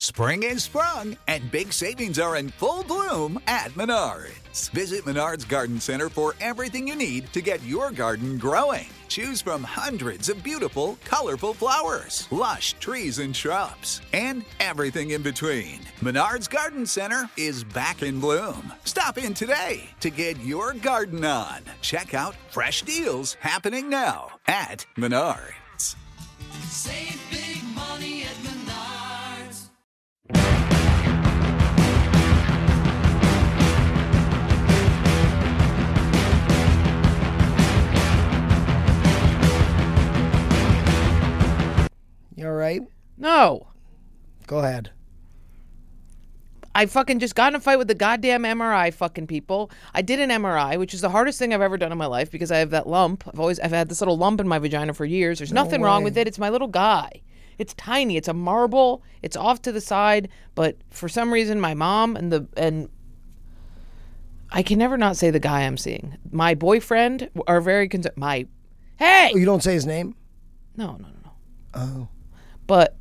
Spring is sprung, and big savings are in full bloom at Menards. Visit Menards Garden Center for everything you need to get your garden growing. Choose from hundreds of beautiful, colorful flowers, lush trees and shrubs, and everything in between. Menards Garden Center is back in bloom. Stop in today to get your garden on. Check out fresh deals happening now at Menards. Save big money at Menards. You all right? No. Go ahead. I fucking just got in a fight with the goddamn MRI fucking people. I did an MRI, which is the hardest thing I've ever done in my life because I have that lump. I've had this little lump in my vagina for years. There's nothing wrong with it. It's my little guy. It's tiny. It's a marble. It's off to the side. But for some reason, my mom and I can never not say the guy I'm seeing. My boyfriend are very concerned. Hey! Oh, you don't say his name? No. Oh. But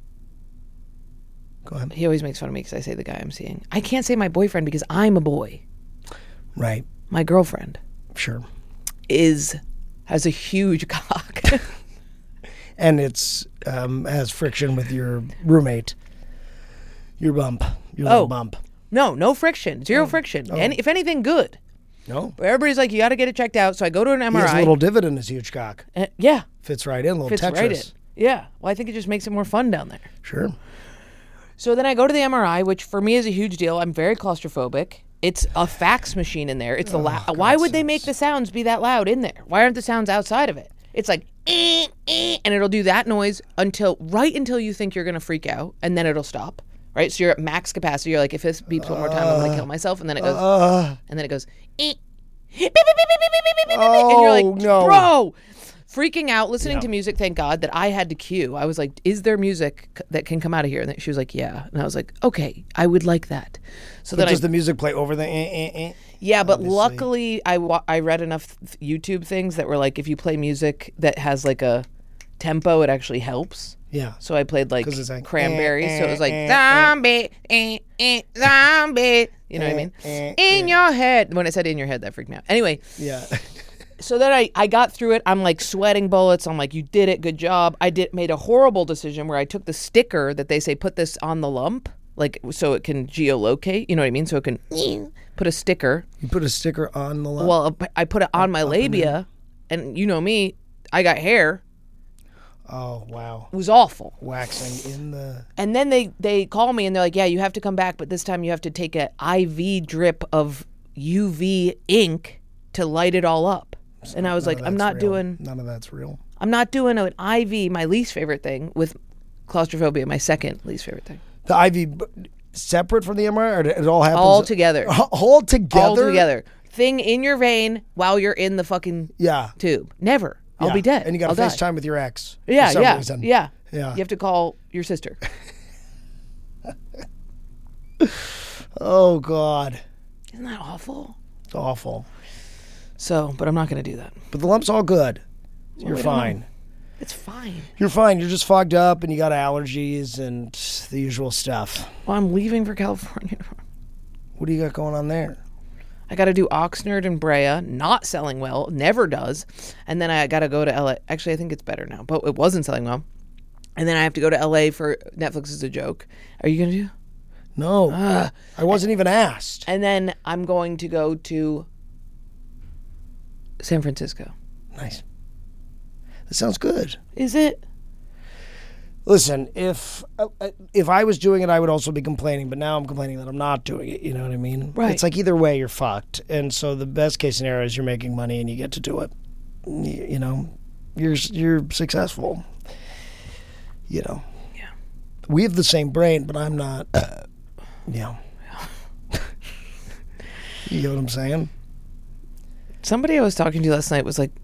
go ahead. He always makes fun of me because I say the guy I'm seeing. I can't say my boyfriend because I'm a boy. Right. My girlfriend. Sure. Has a huge cock. And it's has friction with your roommate. Your bump. Your little bump. No friction. Zero friction. Oh. If anything, good. No. But everybody's like, you got to get it checked out. So I go to an MRI. He has a little divot in his huge cock. Yeah. Fits right in. A little Fits Tetris. right in. Yeah. Well, I think it just makes it more fun down there. Sure. So then I go to the MRI, which for me is a huge deal. I'm very claustrophobic. It's a fax machine in there. It's the why would they make the sounds be that loud in there? Why aren't the sounds outside of it? It's like, and it'll do that noise until you think you're going to freak out, and then it'll stop. Right? So you're at max capacity. You're like, if this beeps one more time, I'm going to kill myself. And then it goes, and then it goes, and you're like, no. bro, freaking out, listening to music. Thank God that I had to cue. I was like, is there music that can come out of here? And she was like, yeah. And I was like, okay, I would like that. So then does the music play over the Yeah, but luckily I read enough YouTube things that were like, if you play music that has like a tempo, it actually helps. Yeah. So I played like it's Cranberries, so it was like zombie, zombie. You know what I mean? In your head. When I said in your head, that freaked me out. Anyway. Yeah. So then I got through it. I'm like sweating bullets. I'm like, you did it. Good job. Made a horrible decision where I took the sticker that they say put this on the lump, like so it can geolocate. You know what I mean? So it can put a sticker. You put a sticker on the lump? Well, I put it on my labia, and you know me, I got hair. Oh, wow. It was awful. Waxing in the... And then they call me and they're like, yeah, you have to come back, but this time you have to take an IV drip of UV ink to light it all up. And I was like, I'm not doing... None of that's real. I'm not doing an IV, my least favorite thing, with claustrophobia, my second least favorite thing. The IV separate from the MRI, or it all happens... All together. All together? All together. Thing in your vein while you're in the fucking tube. Never. I'll be dead. And you got I'll to die. FaceTime with your ex. Yeah. Yeah. You have to call your sister. Oh, God. Isn't that awful? It's awful. So, but I'm not going to do that. But the lump's all good. Well, You're fine. It's fine. You're fine. You're just fogged up and you got allergies and the usual stuff. Well, I'm leaving for California. What do you got going on there? I got to do Oxnard and Brea, not selling well, never does. And then I got to go to LA. Actually, I think it's better now, but it wasn't selling well. And then I have to go to LA for Netflix is a Joke. Are you going to do? No. I wasn't even asked. And then I'm going to go to San Francisco. Nice. That sounds good. Is it? Listen, if I was doing it, I would also be complaining. But now I'm complaining that I'm not doing it. You know what I mean? Right. It's like either way, you're fucked. And so the best case scenario is you're making money and you get to do it. You know, you're successful. You know. Yeah. We have the same brain, but I'm not. Yeah. You know what I'm saying? Somebody I was talking to last night was like,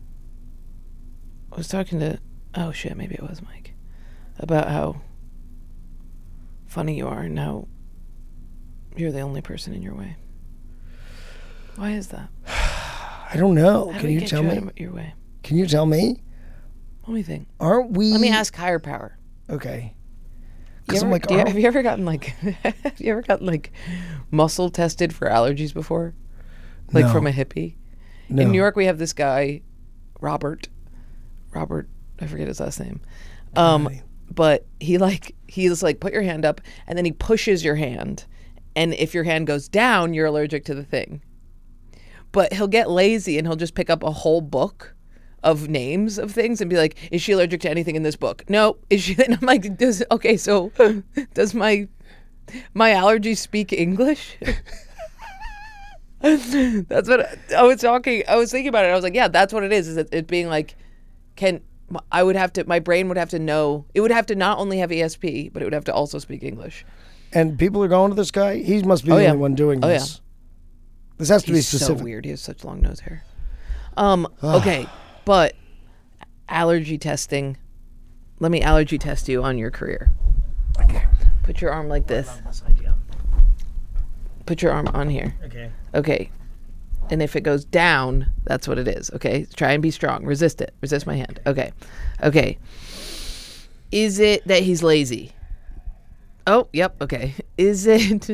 oh shit, maybe it was Mike, about how funny you are and how you're the only person in your way. Why is that? I don't know. How do Can we you get tell you me? out of your way? Can you tell me? Let me think. Aren't we? Let me ask higher power. Okay. Because I'm like, have you ever gotten like have you ever gotten like muscle tested for allergies before? Like No. from a hippie? No. In New York we have this guy, Robert, I forget his last name. Right. But he's like, put your hand up, and then he pushes your hand. And if your hand goes down, you're allergic to the thing. But he'll get lazy and he'll just pick up a whole book of names of things and be like, is she allergic to anything in this book? No. Is she? And I'm like, does my allergy speak English? That's what I was talking. I was thinking about it. I was like, yeah, that's what it is it being like, my brain would have to know, it would have to not only have ESP, but it would have to also speak English. And people are going to this guy. He must be the only one doing this. This has to be He's specific. so weird. He has such long nose hair. Okay, but allergy testing. Let me allergy test you on your career. Okay. Put your arm like this. Put your arm on here. Okay. Okay. And if it goes down, that's what it is. Okay. Try and be strong. Resist it. Resist my hand. Okay. Okay. Is it that he's lazy? Oh, yep. Okay. Is it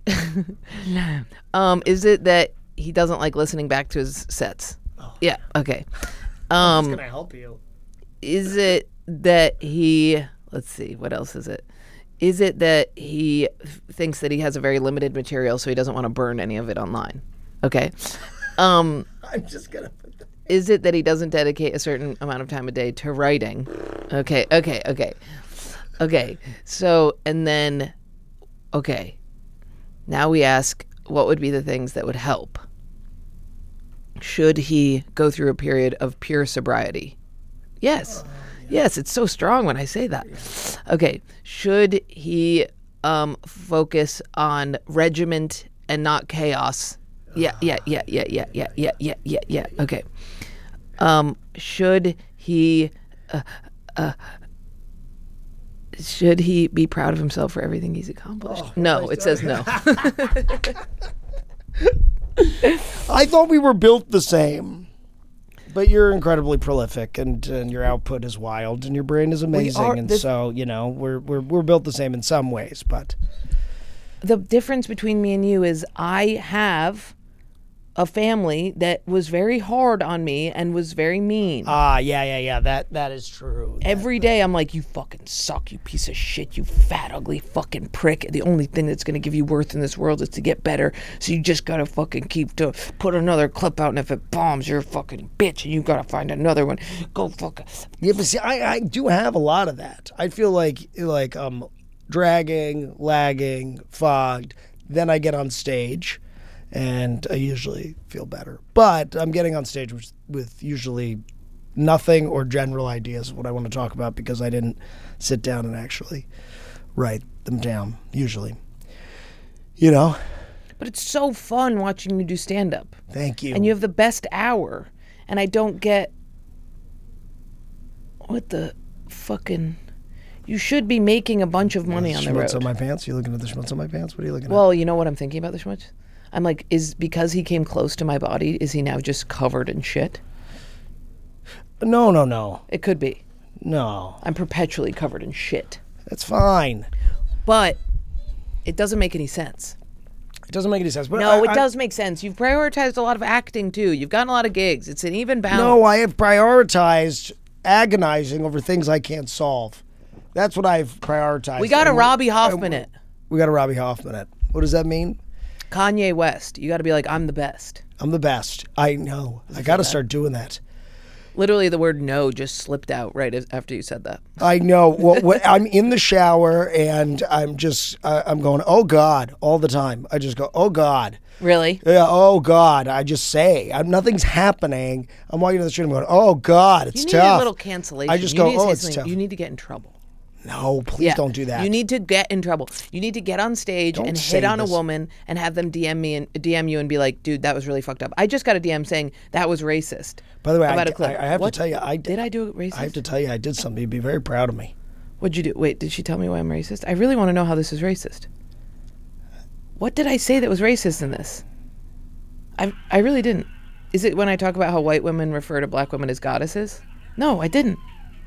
is it that he doesn't like listening back to his sets? Yeah. Okay. It's gonna help you. Is it that he, let's see, what else is it? Is it that he thinks that he has a very limited material, so he doesn't want to burn any of it online? Okay. I'm just gonna put that. Is it that he doesn't dedicate a certain amount of time a day to writing? Okay. So, and then, okay. Now we ask, what would be the things that would help? Should he go through a period of pure sobriety? Yes. Yes, it's so strong when I say that. Okay. Should he focus on regiment and not chaos? Yeah. Okay. Should he be proud of himself for everything he's accomplished? No, it says no. I thought we were built the same. But you're incredibly prolific, and your output is wild, and your brain is amazing, so we're built the same in some ways. But the difference between me and you is I have a family that was very hard on me and was very mean. Yeah. That is true. Every day I'm like, you fucking suck, you piece of shit, you fat, ugly fucking prick. The only thing that's going to give you worth in this world is to get better. So you just got to fucking put another clip out, and if it bombs, you're a fucking bitch, and you got to find another one. Go fuck. Yeah, but see, I do have a lot of that. I feel like dragging, lagging, fogged. Then I get on stage, and I usually feel better. But I'm getting on stage with usually nothing or general ideas of what I want to talk about because I didn't sit down and actually write them down, usually. But it's so fun watching you do stand-up. Thank you. And you have the best hour. And I don't get... What the fucking... You should be making a bunch of money on the road. Schmutz on my pants? You looking at the schmutz on my pants? What are you looking at? Well, you know what I'm thinking about the schmutz? I'm like, is because he came close to my body, is he now just covered in shit? No. It could be. No. I'm perpetually covered in shit. That's fine. But it doesn't make any sense. It doesn't make any sense. But No, it does make sense. You've prioritized a lot of acting, too. You've gotten a lot of gigs. It's an even balance. No, I have prioritized agonizing over things I can't solve. That's what I've prioritized. We got a Robbie Hoffman it. We got a Robbie Hoffman it. What does that mean? Kanye West. You got to be like, I'm the best. I'm the best. I know. I got to start doing that. Literally, the word no just slipped out right after you said that. I know. Well, I'm in the shower and I'm going, oh God, all the time. I just go, oh God. Really? Yeah, oh God. I just say, nothing's happening. I'm walking to the street and I'm going, oh God, it's You need tough. a little cancellation. I just You go, need to say oh, it's something. tough. You need to get in trouble. No, please don't do that. You need to get in trouble. You need to get on stage Don't and say hit on this. a woman and have them DM you and be like, dude, that was really fucked up. I just got a DM saying that was racist. By the way, about I a clip. have What? to tell you, Did I do it racist? I have to tell you, I did something. You'd be very proud of me. What'd you do? Wait, did she tell me why I'm racist? I really want to know how this is racist. What did I say that was racist in this? I really didn't. Is it when I talk about how white women refer to black women as goddesses? No, I didn't.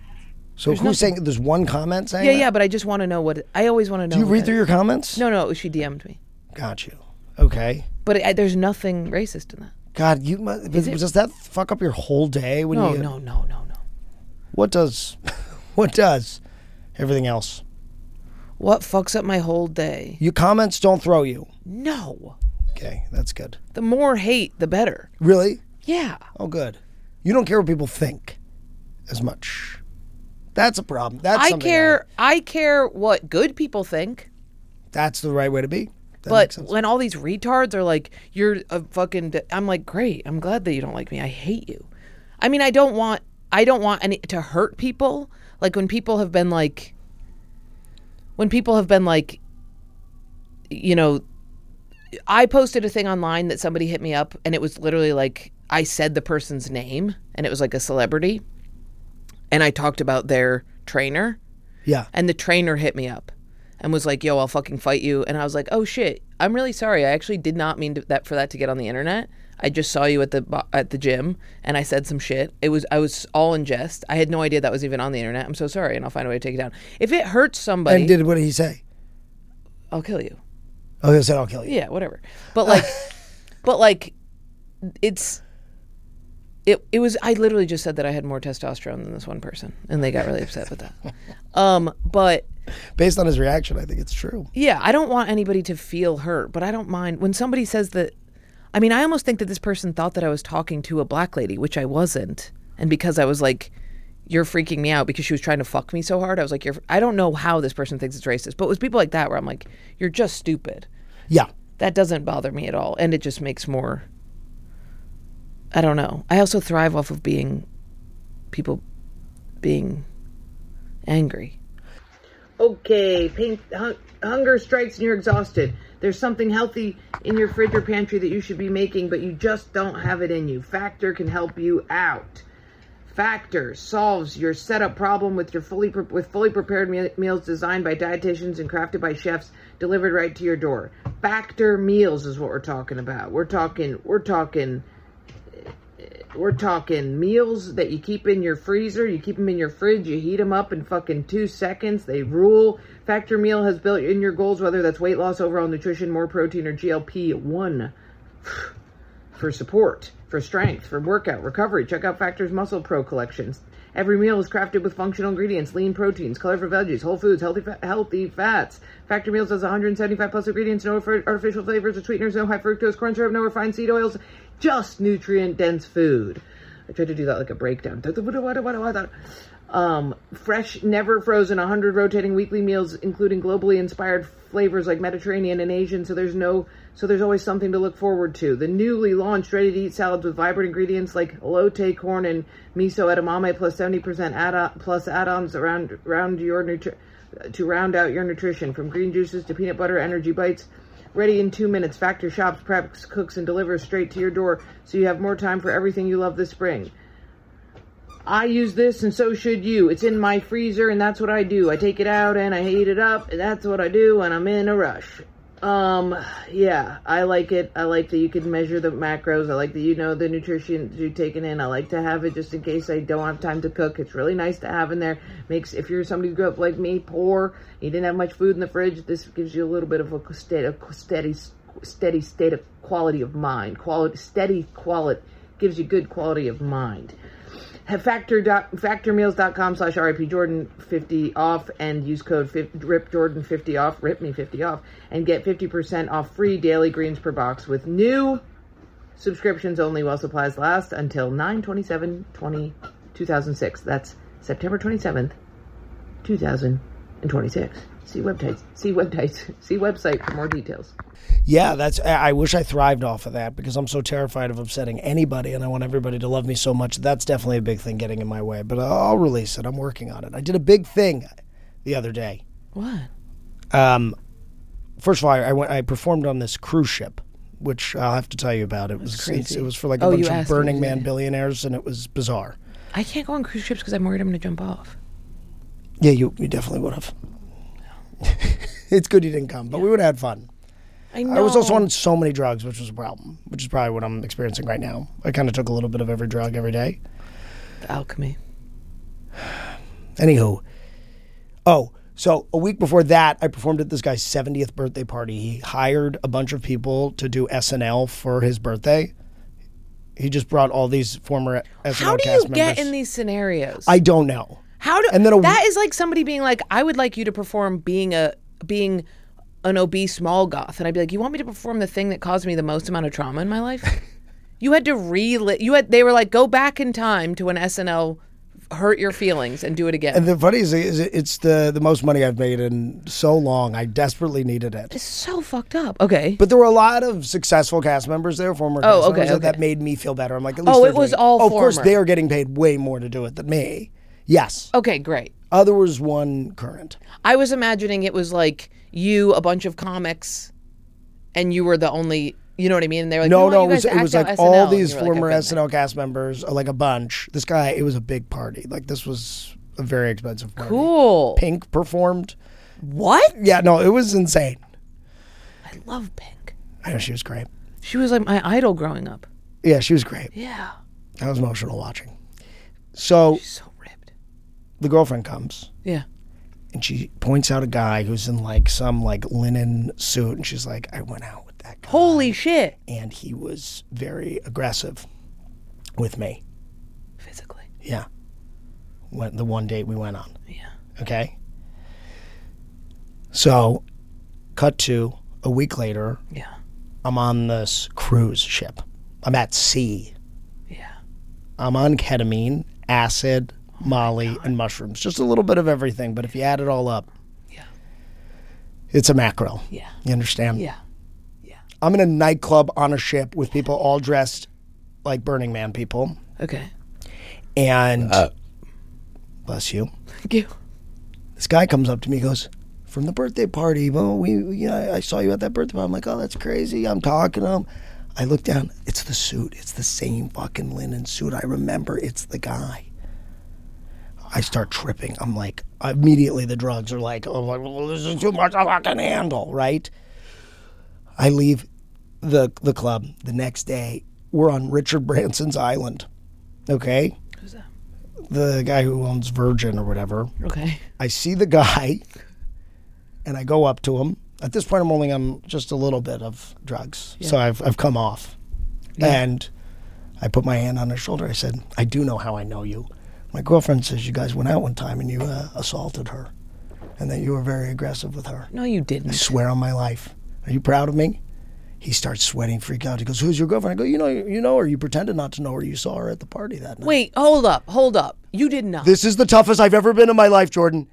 So who's saying there's one comment saying Yeah, that? yeah, but I just want to know what. I always want to know. Do you what read that through is. your comments? No, she DM'd me. Got you. Okay. But there's nothing racist in that. God, does that fuck up your whole day when No, you? no. What does? What does? Everything else. What fucks up my whole day? Your comments don't throw you. No. Okay, that's good. The more hate, the better. Really? Yeah. Oh, good. You don't care what people think as much. That's a problem. That's something I care what good people think. That's the right way to be. That But makes sense. when all these retards are like, you're a fucking, I'm like, great. I'm glad that you don't like me. I hate you. I mean, I don't want any to hurt people. Like when people have been like, you know, I posted a thing online that somebody hit me up and it was literally like, I said the person's name and it was like a celebrity. And I talked about their trainer. Yeah. And the trainer hit me up and was like, yo, I'll fucking fight you. And I was like, oh shit, I'm really sorry. I actually did not mean for that to get on the internet. I just saw you at the gym and I said some shit. I was all in jest. I had no idea that was even on the internet. I'm so sorry, and I'll find a way to take it down. If it hurts somebody, And what did he say? I'll kill you. Oh, he said, I'll kill you. Yeah, whatever. But like, it was. I literally just said that I had more testosterone than this one person, and they got really upset with that. But Based on his reaction, I think it's true. yeah, I don't want anybody to feel hurt, but I don't mind when somebody says that. I mean, I almost think that this person thought that I was talking to a black lady, which I wasn't, and because I was like, "You're freaking me out," because she was trying to fuck me so hard. I was like, I don't know how this person thinks it's racist, but it was people like that where I'm like, "You're just stupid." Yeah. That doesn't bother me at all, and it just makes more. I don't know. I also thrive off of people being angry. Okay, hunger strikes and you're exhausted. There's something healthy in your fridge or pantry that you should be making, but you just don't have it in you. Factor can help you out. Factor solves your setup problem with your fully prepared meals designed by dietitians and crafted by chefs, delivered right to your door. Factor meals is what we're talking about. We're talking meals that you keep in your freezer, you keep them in your fridge, you heat them up in fucking 2 seconds. They rule. Factor meal has built in your goals, whether that's weight loss, overall nutrition, more protein, or GLP-1 for support, for strength, for workout, recovery. Check out Factor's Muscle Pro collections. Every meal is crafted with functional ingredients, lean proteins, colorful veggies, whole foods, healthy fats. Factor Meals has 175 plus ingredients, no artificial flavors or sweeteners, no high fructose corn syrup, no refined seed oils, just nutrient-dense food. I tried to do that like a breakdown. Fresh, never frozen, 100 rotating weekly meals, including globally inspired flavors like Mediterranean and Asian. So there's always something to look forward to. The newly launched ready-to-eat salads with vibrant ingredients like elote, corn, and miso edamame, plus 70% plus add-ons to round out your nutrition. From green juices to peanut butter, energy bites. Ready in 2 minutes. Factor shops, preps, cooks, and delivers straight to your door, so you have more time for everything you love this spring. I use this, and so should you. It's in my freezer, and that's what I do. I take it out, and I heat it up, and that's what I do when I'm in a rush. Yeah, I like it. I like that you can measure the macros. I like that you know the nutrition you're taking in. I like to have it just in case I don't have time to cook. It's really nice to have in there. If you're somebody who grew up like me, poor, you didn't have much food in the fridge, this gives you a little bit of a steady state of quality of mind. Steady quality gives you good quality of mind. Have factormeals.com/RIPJordan50 off and use code RIPJordan50 off, RIPME50 off, and get 50% off free daily greens per box with new subscriptions only while supplies last until 9/27/2006. That's September 27th, 2026. See website for more details. Yeah, I wish I thrived off of that because I'm so terrified of upsetting anybody and I want everybody to love me so much. That's definitely a big thing getting in my way, but I'll release it. I'm working on it. I did a big thing the other day. What? First of all, I performed on this cruise ship, which I'll have to tell you about. It was crazy. It was for like a bunch you of asked Burning me, Man yeah. billionaires, and it was bizarre. I can't go on cruise ships because I'm worried I'm going to jump off. Yeah, you definitely would have. It's good you didn't come, but we would have had fun. I know. I was also on so many drugs, which was a problem, which is probably what I'm experiencing right now. I kind of took a little bit of every drug every day. The alchemy. Anywho. Oh, so a week before that, I performed at this guy's 70th birthday party. He hired a bunch of people to do SNL for his birthday. He just brought all these former SNL How do cast you get members. in these scenarios? I don't know. How do And then that is like somebody being like, I would like you to perform being an obese mall goth, and I'd be like, you want me to perform the thing that caused me the most amount of trauma in my life? You had to they were like, go back in time to when SNL hurt your feelings and do it again. And the funny is it's the most money I've made in so long. I desperately needed it. It's so fucked up. Okay. But there were a lot of successful cast members there, former cast okay, members, okay. that made me feel better. I'm like, at least Oh, they're it was doing all Of course, former. they are getting paid way more to do it than me. Yes. Okay, great. There was one current. I was imagining it was like you, a bunch of comics, and you were the only. You know what I mean? And they were like, No, "We want you it guys to was act like out all SNL." And these you were like, former "I've been there." SNL cast members, like a bunch. This guy, it was a big party. Like this was a very expensive party. Cool. Pink performed. What? Yeah, no, it was insane. I love Pink. I know she was great. She was like my idol growing up. Yeah, she was great. Yeah. I was emotional watching. So She's so ripped. the girlfriend comes. Yeah. And she points out a guy who's in like some like linen suit, and she's like, I went out with that guy. Holy shit. And he was very aggressive with me. Physically. Yeah. The one date we went on. Yeah. Okay. So, cut to a week later, Yeah. I'm on this cruise ship. I'm at sea. Yeah. I'm on ketamine, acid, Molly, and mushrooms. Just a little bit of everything, but if you add it all up, Yeah. it's a mackerel. Yeah. You understand? Yeah. I'm in a nightclub on a ship with people all dressed like Burning Man people. Okay. And, bless you, Thank you. this guy comes up to me and goes, from the birthday party, well, I saw you at that birthday party. I'm like, oh, that's crazy. I'm talking to him. I look down. It's the suit. It's the same fucking linen suit. I remember it's the guy. I start tripping. I'm like, immediately the drugs are like, oh, well, this is too much I can handle, right? I leave the club. The next day, we're on Richard Branson's island, okay? Who's that? The guy who owns Virgin or whatever. Okay. I see the guy, and I go up to him. At this point, I'm only on just a little bit of drugs, so I've come off. Yeah. And I put my hand on his shoulder. I said, I do know how I know you. My girlfriend says you guys went out one time and you assaulted her, and that you were very aggressive with her. No, you I didn't. swear on my life. Are you proud of me? He starts sweating, freak out. He goes, who's your girlfriend? I go, you know her. You pretended not to know her. You saw her at the party that night. Wait, hold up. You did not. This is the toughest I've ever been in my life, Jordan.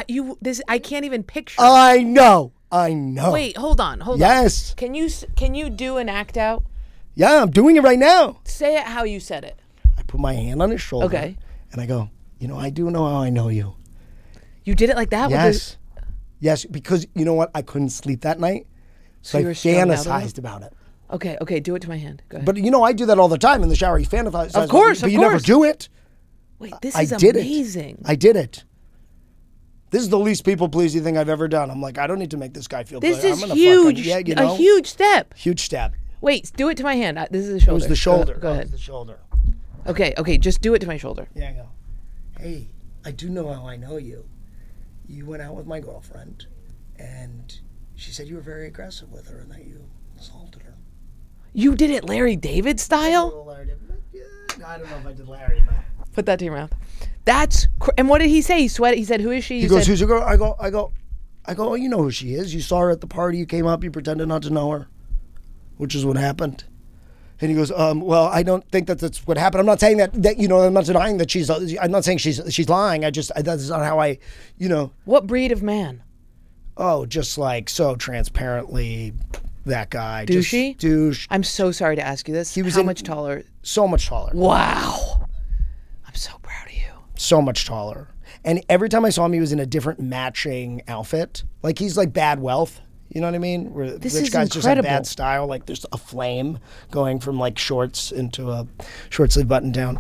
I can't even picture. I know. Wait, hold on. Yes. Can you do an act out? Yeah, I'm doing it right now. Say it how you said it. I put my hand on his shoulder. Okay. And I go, I do know how I know you. You did it like that? Yes. Yes, because you know what? I couldn't sleep that night. So I you were strung out of fantasized it? about it. Okay, do it to my hand. Go ahead. But I do that all the time in the shower. You fantasize. Of course, but of you never course. do it. Wait, this I is did amazing. it. I did it. This is the least people-pleasing thing I've ever done. I'm like, I don't need to make this guy feel This good. is I'm gonna huge. Fucking, A huge step. Huge step. Wait, do it to my hand. This is the shoulder. It was the shoulder. Go It ahead. was the shoulder. Okay, just do it to my shoulder. Yeah, I go. Hey, I do know how I know you. You went out with my girlfriend, and she said you were very aggressive with her and that you assaulted her. You did it Larry David style? I don't know if I did Larry, but Put that to your mouth. And what did he say? He sweated. He said, "Who is she?" he goes, "Who's your girl?" I go. Oh, you know who she is. You saw her at the party. You came up. You pretended not to know her, which is what happened. And he goes, well, I don't think that's what happened. I'm not saying that I'm not denying that I'm not saying she's lying. That's not how I. What breed of man? Oh, just like so transparently, that guy. Douchey? Just douche. I'm so sorry to ask you this. He was How in- much taller? So much taller. Wow. I'm so proud of you. So much taller. And every time I saw him, he was in a different matching outfit. Like he's like bad wealth. You know what I mean? Where This rich is guys just have incredible. bad style. Like there's a flame going from like shorts into a short sleeve button down.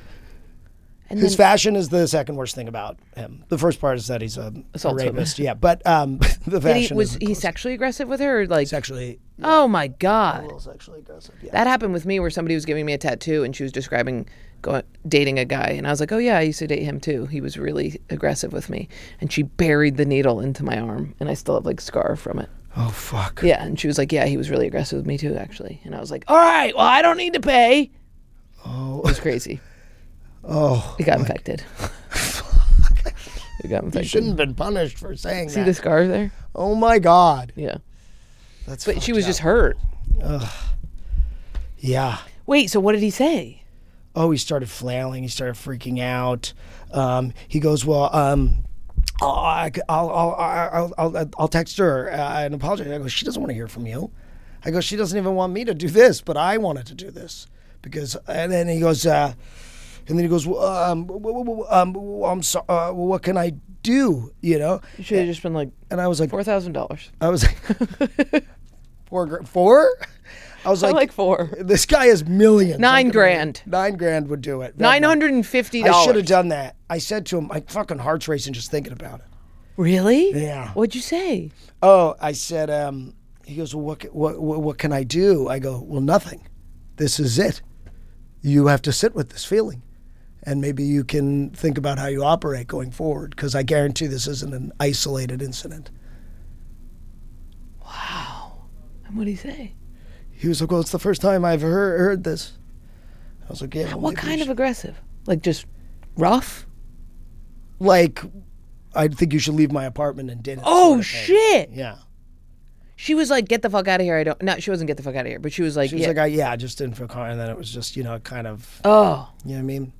And His then, fashion is the second worst thing about him. The first part is that he's a Assaults women. rapist. Yeah, but the did fashion was is he sexually aggressive with her? Or like, sexually Oh my A God. little sexually aggressive. Yeah. That happened with me where somebody was giving me a tattoo and she was describing dating a guy. And I was like, oh, yeah, I used to date him too. He was really aggressive with me. And she buried the needle into my arm. And I still have like scar from it. Oh, fuck. Yeah. And she was like, yeah, he was really aggressive with me too, actually. And I was like, all right, well, I don't need to pay. Oh. It was crazy. Oh. It got infected. It got You infected. shouldn't have been punished for saying See that. the scar there? Oh, my God. Yeah. That's But she fucked was up. just hurt. Yeah. Wait, so what did he say? Oh, he started flailing. He started freaking out. He goes, well, I'll text her and apologize. I go, she doesn't want to hear from you. I go, she doesn't even want me to do this, but I wanted to do this because. And then he goes, well, I'm sorry. What can I do? You know? You should have just been like And I was like, $4,000. I was like, four? I was I like, like 4. this guy has millions. $9 grand. $9,000 would do it. $950. I should have done that. I said to him, my fucking heart's racing just thinking about it. Really? Yeah. What'd you say? Oh, I said, he goes, well, what can I do? I go, well, nothing. This is it. You have to sit with this feeling. And maybe you can think about how you operate going forward, because I guarantee this isn't an isolated incident. Wow. And what'd he say? He was like, well, it's the first time I've heard this. I was like, yeah. well, What maybe kind you of aggressive? Like just rough? like, I think you should leave my apartment and didn't. Oh, sort of thing. shit. Yeah. She was like, get the fuck out of here. I don't. No, she wasn't get the fuck out of here. But she was like, She was yeah. like, I just didn't feel comfortable. And then it was just, kind of, Oh. you know what I mean?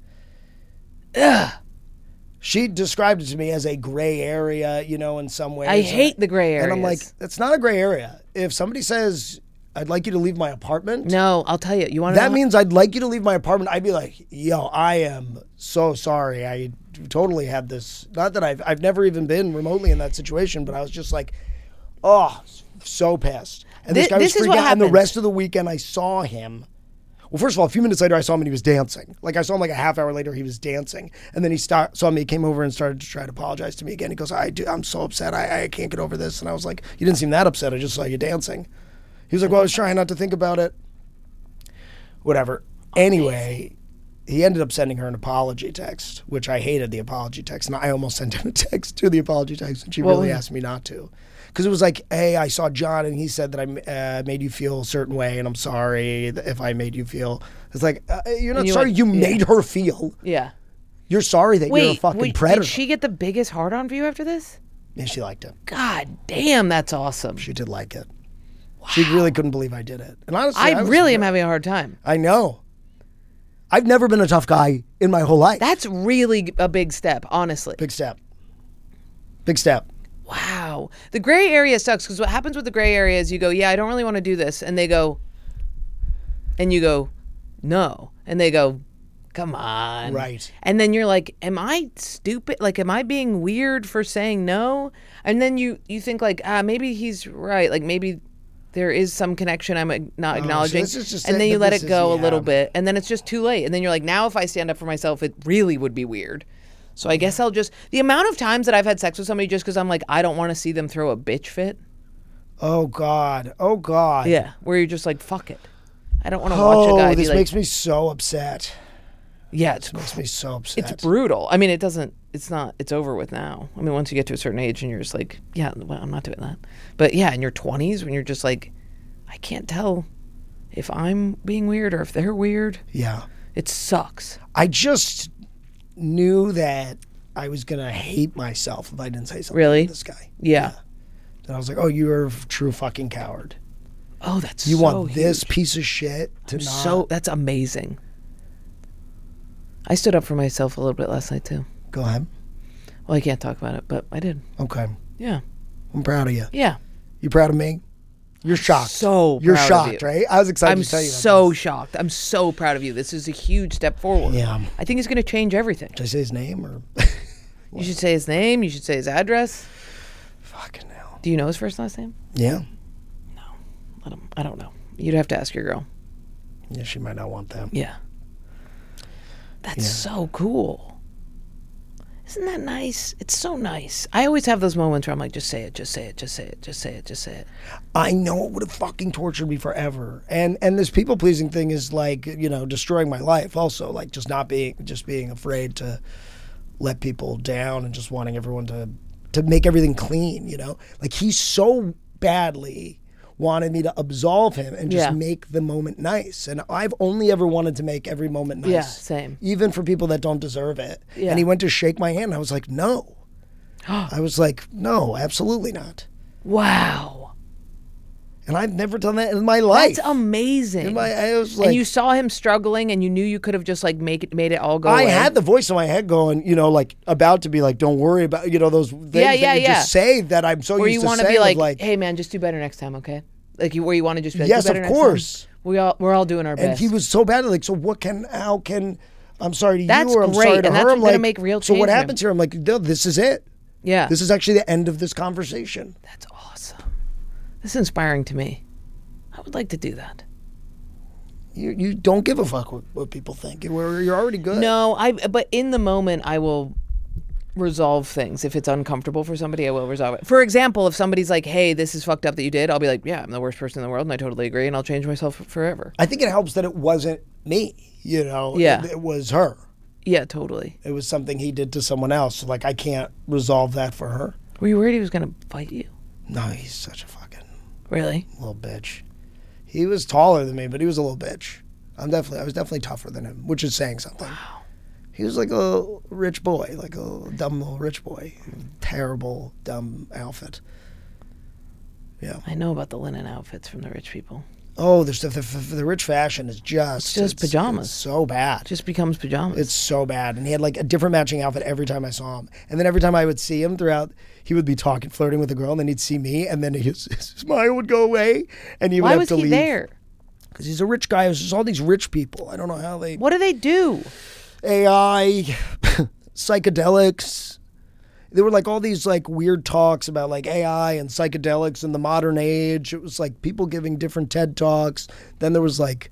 Ugh. She described it to me as a gray area, in some ways. I hate the gray areas. And I'm like, that's not a gray area. If somebody says, I'd like you to leave my apartment, no, I'll tell you. You want to that know? means I'd like you to leave my apartment. I'd be like, yo, I am so sorry. I totally had this. Not that I've never even been remotely in that situation, but I was just like, oh, so pissed. And this guy was this is freaking what out. And the happens. rest of the weekend, I saw him. Well, first of all, a few minutes later, I saw him and he was dancing. Like, I saw him like a half hour later, he was dancing. And then he saw me, he came over and started to try to apologize to me again. He goes, I'm so upset. I can't get over this. And I was like, you didn't seem that upset. I just saw you dancing. He was like, well, I was trying not to think about it. Whatever. Anyway, he ended up sending her an apology text, which I hated the apology text. And I almost sent him a text to the apology text, and she really asked me not to. Because it was like, hey, I saw John, and he said that I made you feel a certain way, and I'm sorry if I made you feel. It's like, you're not you sorry went, you made her feel. Yeah. You're sorry that you're a fucking predator. Did she get the biggest hard on for you after this? Yeah, she liked it. God damn, that's awesome. She did like it. Wow. She really couldn't believe I did it. And honestly, I was really am surprised. having a hard time. I know. I've never been a tough guy in my whole life. That's really a big step, honestly. Big step. Big step. Wow. The gray area sucks because what happens with the gray area is you go, yeah, I don't really want to do this. And they go, and you go, no. And they go, come on. Right. And then you're like, am I stupid? Like, am I being weird for saying no? And then you think like, maybe he's right. Like maybe there is some connection I'm not acknowledging. this is just and it, then you but let this it is- go a yeah. little bit. And then it's just too late. And then you're like, now if I stand up for myself, it really would be weird. So I guess I'll just, the amount of times that I've had sex with somebody just because I'm like, I don't want to see them throw a bitch fit. Oh, God. Oh, God. Yeah. Where you're just like, fuck it. I don't want to watch a guy this be like, makes me so upset. yeah, it's Makes me so upset. it's brutal. I mean, it's over with now. I mean, once you get to a certain age and you're just like, yeah, well, I'm not doing that. But yeah, in your 20s when you're just like, I can't tell if I'm being weird or if they're weird. Yeah. It sucks. I just knew that I was going to hate myself if I didn't say something Really? to this guy. Yeah. And I was like, oh, you're a true fucking coward. Oh, that's You so want this huge. piece of shit to not... That's amazing. I stood up for myself a little bit last night too. Go ahead. Well, I can't talk about it, but I did. Okay. Yeah. I'm proud of you. Yeah. You proud of me? You're shocked. So You're proud of shocked, you. right? I was excited I'm to tell you that. so shocked. I'm so proud of you. This is a huge step forward. Yeah. I think it's going to change everything. Did I say his name or... You should say his name. You should say his address. Fucking hell. Do you know his first and last name? Yeah. I don't know. You'd have to ask your girl. Yeah, she might not want that. Yeah. That's Yeah. so cool. Isn't that nice? It's so nice. I always have those moments where I'm like, just say it, just say it, just say it, just say it, just say it. I know it would have fucking tortured me forever. And this people pleasing thing is like, destroying my life also. Like just being afraid to let people down and just wanting everyone to make everything clean, Like he so badly wanted me to absolve him and just make the moment nice. And I've only ever wanted to make every moment nice. Yeah, same. Even for people that don't deserve it. Yeah. And he went to shake my hand and I was like, no. I was like, no, absolutely not. Wow. And I've never done that in my life. That's amazing. I was like, and you saw him struggling and you knew you could have just like made it all go I away. had the voice in my head going, like about to be like, don't worry about, those things that you just say that I'm so where used you to want to saying. be like, hey man, just do better next time, okay? Like where you want to just be like, yes, do better of next course. time. We're all doing our best. And he was so bad. Like, so how can, I'm sorry to That's you or I'm great, sorry to and her. that's I'm gonna like, make real so what change in happens here? I'm like, no, this is it. Yeah. This is actually the end of this conversation. That's awesome. This is inspiring to me. I would like to do that. You don't give a fuck what people think. You're already good. No, but in the moment I will resolve things. If it's uncomfortable for somebody, I will resolve it. For example, if somebody's like, hey, this is fucked up that you did, I'll be like, yeah, I'm the worst person in the world and I totally agree and I'll change myself forever. I think it helps that it wasn't me, Yeah. It was her. Yeah, totally. It was something he did to someone else. So like, I can't resolve that for her. Were you worried he was going to fight you? No, he's such a fucking Really? little bitch. He was taller than me, but he was a little bitch. I was definitely tougher than him, which is saying something. Wow. He was like a rich boy, like a dumb little rich boy. Terrible, dumb outfit. Yeah. I know about the linen outfits from the rich people. Oh, the rich fashion is just... It's pajamas. It's so bad. It just becomes pajamas. It's so bad. And he had like a different matching outfit every time I saw him. And then every time I would see him throughout, he would be flirting with a girl, and then he'd see me, and then his smile would go away, and he would Why have was to he leave. there? Because he's a rich guy. It was just all these rich people. I don't know how they... What do they do? AI, psychedelics. There were like all these like weird talks about like AI and psychedelics in the modern age. It was like people giving different TED Talks. Then there was like,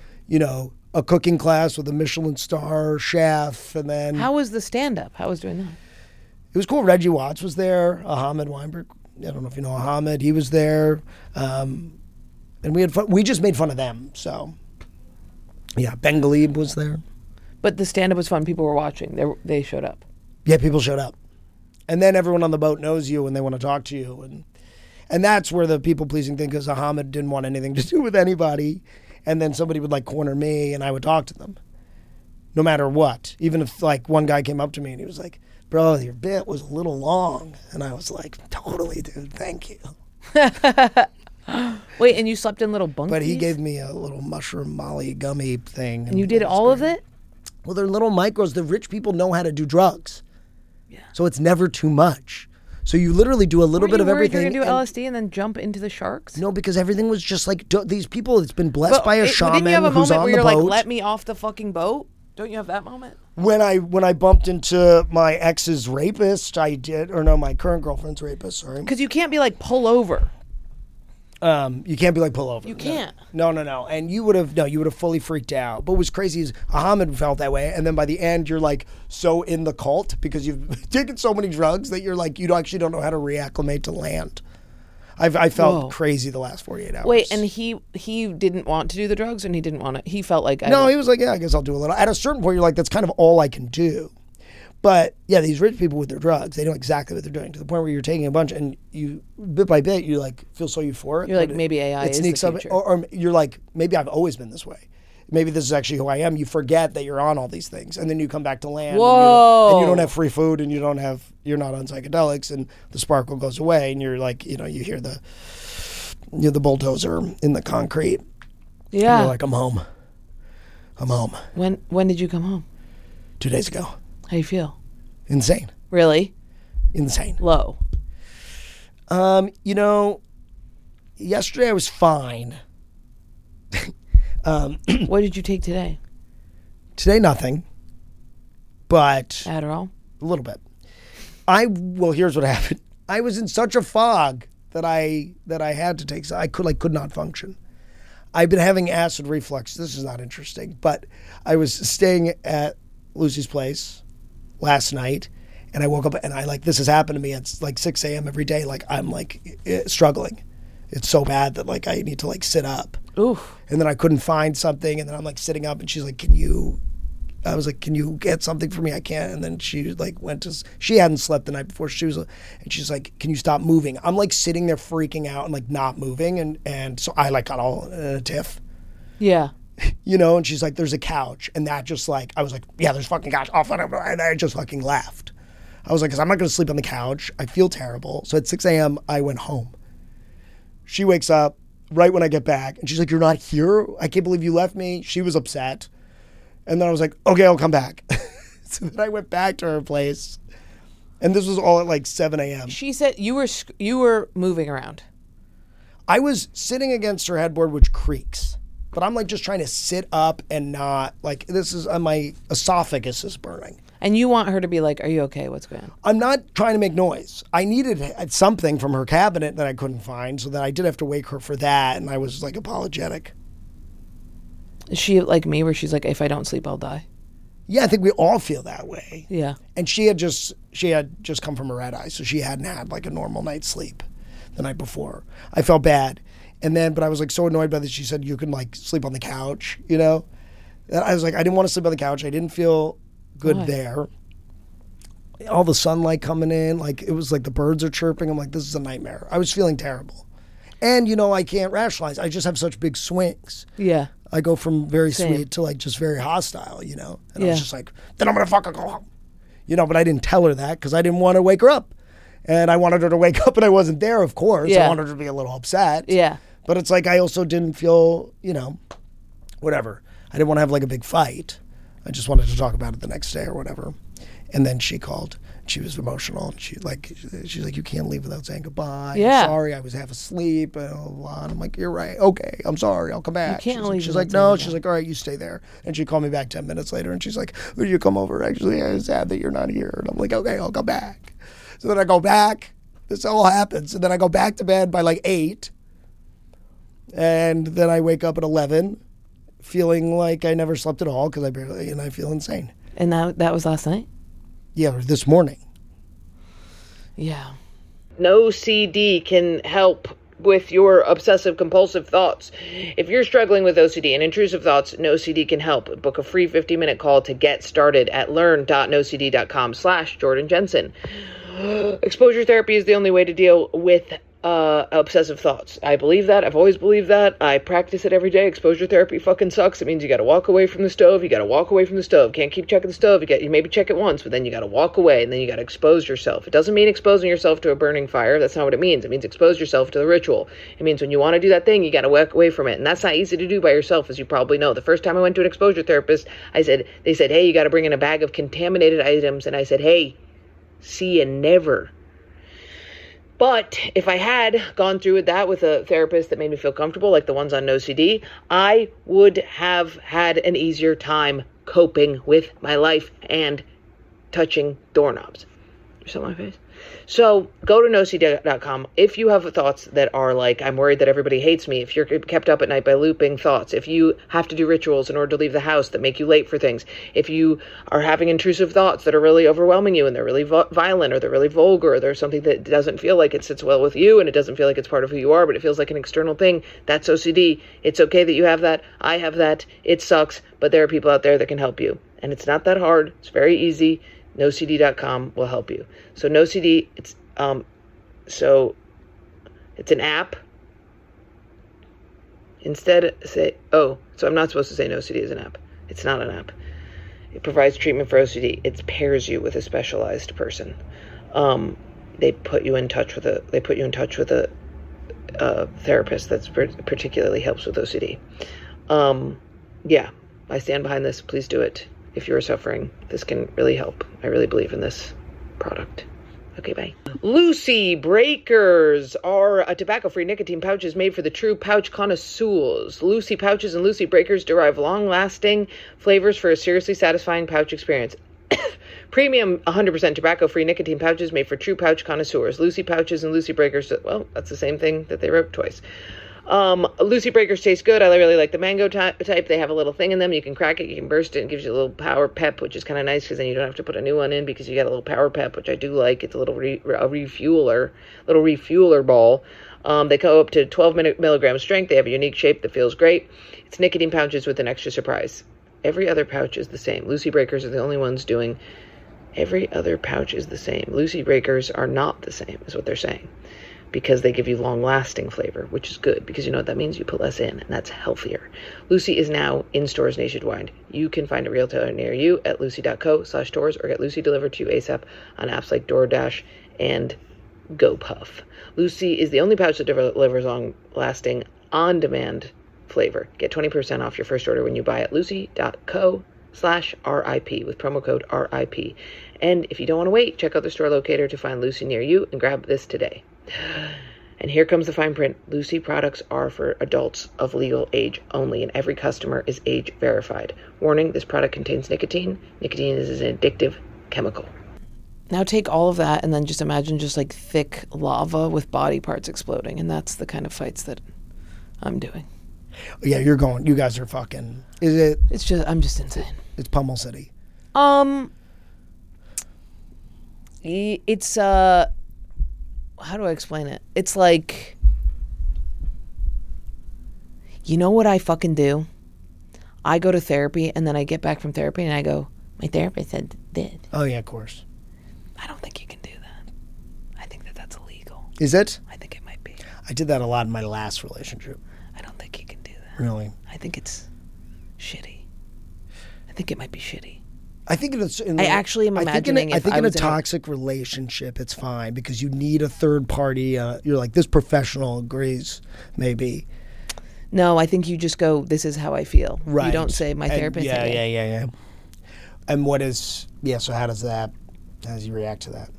a cooking class with a Michelin star chef. And then How was the stand-up? How was doing that? it was cool. Reggie Watts was there. Ahmed Weinberg. I don't know if you know Ahmed. He was there. And we had fun. We just made fun of them. So, yeah, Ben Galib was there. But the stand-up was fun. People were watching. They showed up. Yeah, people showed up. And then everyone on the boat knows you and they want to talk to you. And that's where the people-pleasing thing, because Ahmed didn't want anything to do with anybody. And then somebody would like corner me and I would talk to them. No matter what. Even if like one guy came up to me and he was like, bro, your bit was a little long. And I was like, totally, dude, thank you. Wait, and you slept in little bunkies? But he gave me a little mushroom molly gummy thing. And you did all of it? Well, they're little micros. The rich people know how to do drugs. Yeah. So it's never too much. So you literally do a little bit of everything. You're going to do and- LSD and then jump into the sharks? No, because everything was just like these people. It's been blessed by a shaman didn't you have a who's moment on where the you're boat. like, let me off the fucking boat? Don't you have that moment? When I bumped into my ex's rapist, I did, or no, my current girlfriend's rapist. Sorry. Because you can't be like, pull over. You can't be like pull over. You can't. No. And you would have fully freaked out. But what was crazy is Ahmed felt that way, and then by the end you're like so in the cult because you've taken so many drugs that you're like you actually don't know how to reacclimate to land. I felt Whoa. crazy the last 48 hours. Wait, and he didn't want to do the drugs, and he didn't want to. He felt like No, he was like, yeah, I guess I'll do a little. At a certain point, you're like, that's kind of all I can do. But yeah, these rich people with their drugs, they know exactly what they're doing to the point where you're taking a bunch and you, bit by bit, you like feel so euphoric. You're like, but maybe AI is the sneaks up, future. or you're like, maybe I've always been this way. Maybe this is actually who I am. You forget that you're on all these things, and then you come back to land. Whoa. And you don't have free food, and you're not on psychedelics, and the sparkle goes away, and you're like, you hear the bulldozer in the concrete. Yeah. And you're like, I'm home. When did you come home? 2 days ago. How you feel? Insane. Really? Insane. Low. Yesterday I was fine. What did you take today? Today nothing, but Adderall? a little bit. Here's what happened. I was in such a fog that I had to take. I could not function. I've been having acid reflux. This is not interesting, but I was staying at Lucy's place last night, And I woke up and I like, this has happened to me. It's like 6 a.m. every day. Like I'm like struggling. It's so bad that like I need to like sit up. Oof. And then I couldn't find something. And then I'm like sitting up and she's like, I was like, can you get something for me? I can't. And then she like she hadn't slept the night before. And she's like, can you stop moving? I'm like sitting there freaking out and like not moving. And so I like got all in a tiff. Yeah. You know, and she's like, there's a couch. And that just like, I was like, yeah, there's a fucking couch. And I just fucking left. I was like, because I'm not going to sleep on the couch. I feel terrible. So at 6 a.m., I went home. She wakes up right when I get back. And she's like, you're not here? I can't believe you left me. She was upset. And then I was like, okay, I'll come back. So then I went back to her place. And this was all at like 7 a.m. She said you were moving around. I was sitting against her headboard, which creaks. But I'm like just trying to sit up and not, like, my esophagus is burning. And you want her to be like, are you okay? What's going on? I'm not trying to make noise. I needed something from her cabinet that I couldn't find, so that I did have to wake her for that, and I was like apologetic. Is she like me where she's like, if I don't sleep, I'll die? Yeah, I think we all feel that way. Yeah. And she had just come from a red eye, so she hadn't had like a normal night's sleep the night before. I felt bad. But I was like so annoyed by this. She said, you can like sleep on the couch, you know? And I was like, I didn't want to sleep on the couch. I didn't feel good there. All the sunlight coming in, like it was like the birds are chirping. I'm like, this is a nightmare. I was feeling terrible. And, you know, I can't rationalize. I just have such big swings. Yeah. I go from very sweet to like just very hostile, you know? And I was just like, then I'm going to fucking go home. You know, but I didn't tell her that because I didn't want to wake her up. And I wanted her to wake up and I wasn't there, of course. Yeah. I wanted her to be a little upset. Yeah. But it's like I also didn't feel, you know, whatever. I didn't want to have like a big fight. I just wanted to talk about it the next day or whatever. And then she called. She was emotional. And she's like, you can't leave without saying goodbye. Yeah. I'm sorry, I was half asleep. And blah, blah, blah. And I'm like, you're right. Okay, I'm sorry. I'll come back. You can't leave She's without like, saying no. goodbye. She's like, all right, you stay there. And she called me back 10 minutes later. And she's like, would you come over? Actually, I'm sad that you're not here. And I'm like, okay, I'll come back. So then I go back. This all happens. And then I go back to bed by like 8. And then I wake up at 11 feeling like I never slept at all because I feel insane. And that was last night? Yeah, or this morning. Yeah. NoCD can help with your obsessive compulsive thoughts. If you're struggling with OCD and intrusive thoughts, NoCD can help. Book a free 50-minute call to get started at learn.nocd.com/Jordan Jensen. Exposure therapy is the only way to deal with obsessive thoughts. I believe that. I've always believed that. I practice it every day. Exposure therapy fucking sucks. It means you got to walk away from the stove. You got to walk away from the stove. Can't keep checking the stove. You maybe check it once, but then you got to walk away and then you got to expose yourself. It doesn't mean exposing yourself to a burning fire. That's not what it means. It means expose yourself to the ritual. It means when you want to do that thing, you got to walk away from it. And that's not easy to do by yourself, as you probably know. The first time I went to an exposure therapist, they said, hey, you got to bring in a bag of contaminated items. And I said, hey, see you never. But if I had gone through that with a therapist that made me feel comfortable, like the ones on NoCD, I would have had an easier time coping with my life and touching doorknobs. You saw my face? So go to nocd.com. If you have thoughts that are like, I'm worried that everybody hates me, if you're kept up at night by looping thoughts, if you have to do rituals in order to leave the house that make you late for things, if you are having intrusive thoughts that are really overwhelming you and they're really violent or they're really vulgar or there's something that doesn't feel like it sits well with you and it doesn't feel like it's part of who you are, but it feels like an external thing, that's OCD. It's okay that you have that. I have that. It sucks, but there are people out there that can help you. And it's not that hard. It's very easy. NoCD.com will help you. So NoCD, it's an app. Instead, so I'm not supposed to say NoCD is an app. It's not an app. It provides treatment for OCD. It pairs you with a specialized person. They put you in touch with a therapist that's particularly helps with OCD. Yeah, I stand behind this. Please do it. If you're suffering, this can really help. I really believe in this product. Okay, bye. Lucy Breakers are tobacco-free nicotine pouches made for the true pouch connoisseurs. Lucy pouches and Lucy Breakers derive long-lasting flavors for a seriously satisfying pouch experience. Premium 100% tobacco-free nicotine pouches made for true pouch connoisseurs. Lucy pouches and Lucy Breakers, well, that's the same thing that they wrote twice. Lucy Breakers taste good. I really like the mango type. They have a little thing in them. You can crack it, you can burst it, and it gives you a little power pep, which is kind of nice because then you don't have to put a new one in because you got a little power pep, which I do like. It's a little refueler ball. They go up to 12 milligram strength. They have a unique shape that feels great. It's nicotine pouches with an extra surprise. Every other pouch is the same. Lucy Breakers are the only ones doing every other pouch is the same. Lucy Breakers are not the same, is what they're saying. Because they give you long-lasting flavor, which is good, because you know what that means? You put less in, and that's healthier. Lucy is now in stores nationwide. You can find a retailer near you at lucy.co/stores or get Lucy delivered to you ASAP on apps like DoorDash and GoPuff. Lucy is the only pouch that delivers long-lasting, on-demand flavor. Get 20% off your first order when you buy at lucy.co/RIP with promo code RIP. And if you don't want to wait, check out the store locator to find Lucy near you and grab this today. And here comes the fine print. Lucy products are for adults of legal age only, and every customer is age verified. Warning, this product contains nicotine. Nicotine is an addictive chemical. Now take all of that and then just imagine just like thick lava with body parts exploding, and that's the kind of fights that I'm doing. Yeah, you guys are fucking, I'm just insane. It's Pummel City. It's, how do I explain it? It's like, you know what I fucking do? I go to therapy and then I get back from therapy and I go, my therapist said this. Oh, yeah, of course. I don't think you can do that. I think that that's illegal. Is it? I think it might be. I did that a lot in my last relationship. I don't think you can do that. Really? I think it's shitty. I think it might be shitty. I think it's. I actually am imagining. I think in a toxic relationship, it's fine because you need a third party. You're like, this professional agrees, maybe. No, I think you just go, this is how I feel. Right. You don't say my therapist. Yeah. And what is? Yeah. So how does you react to that?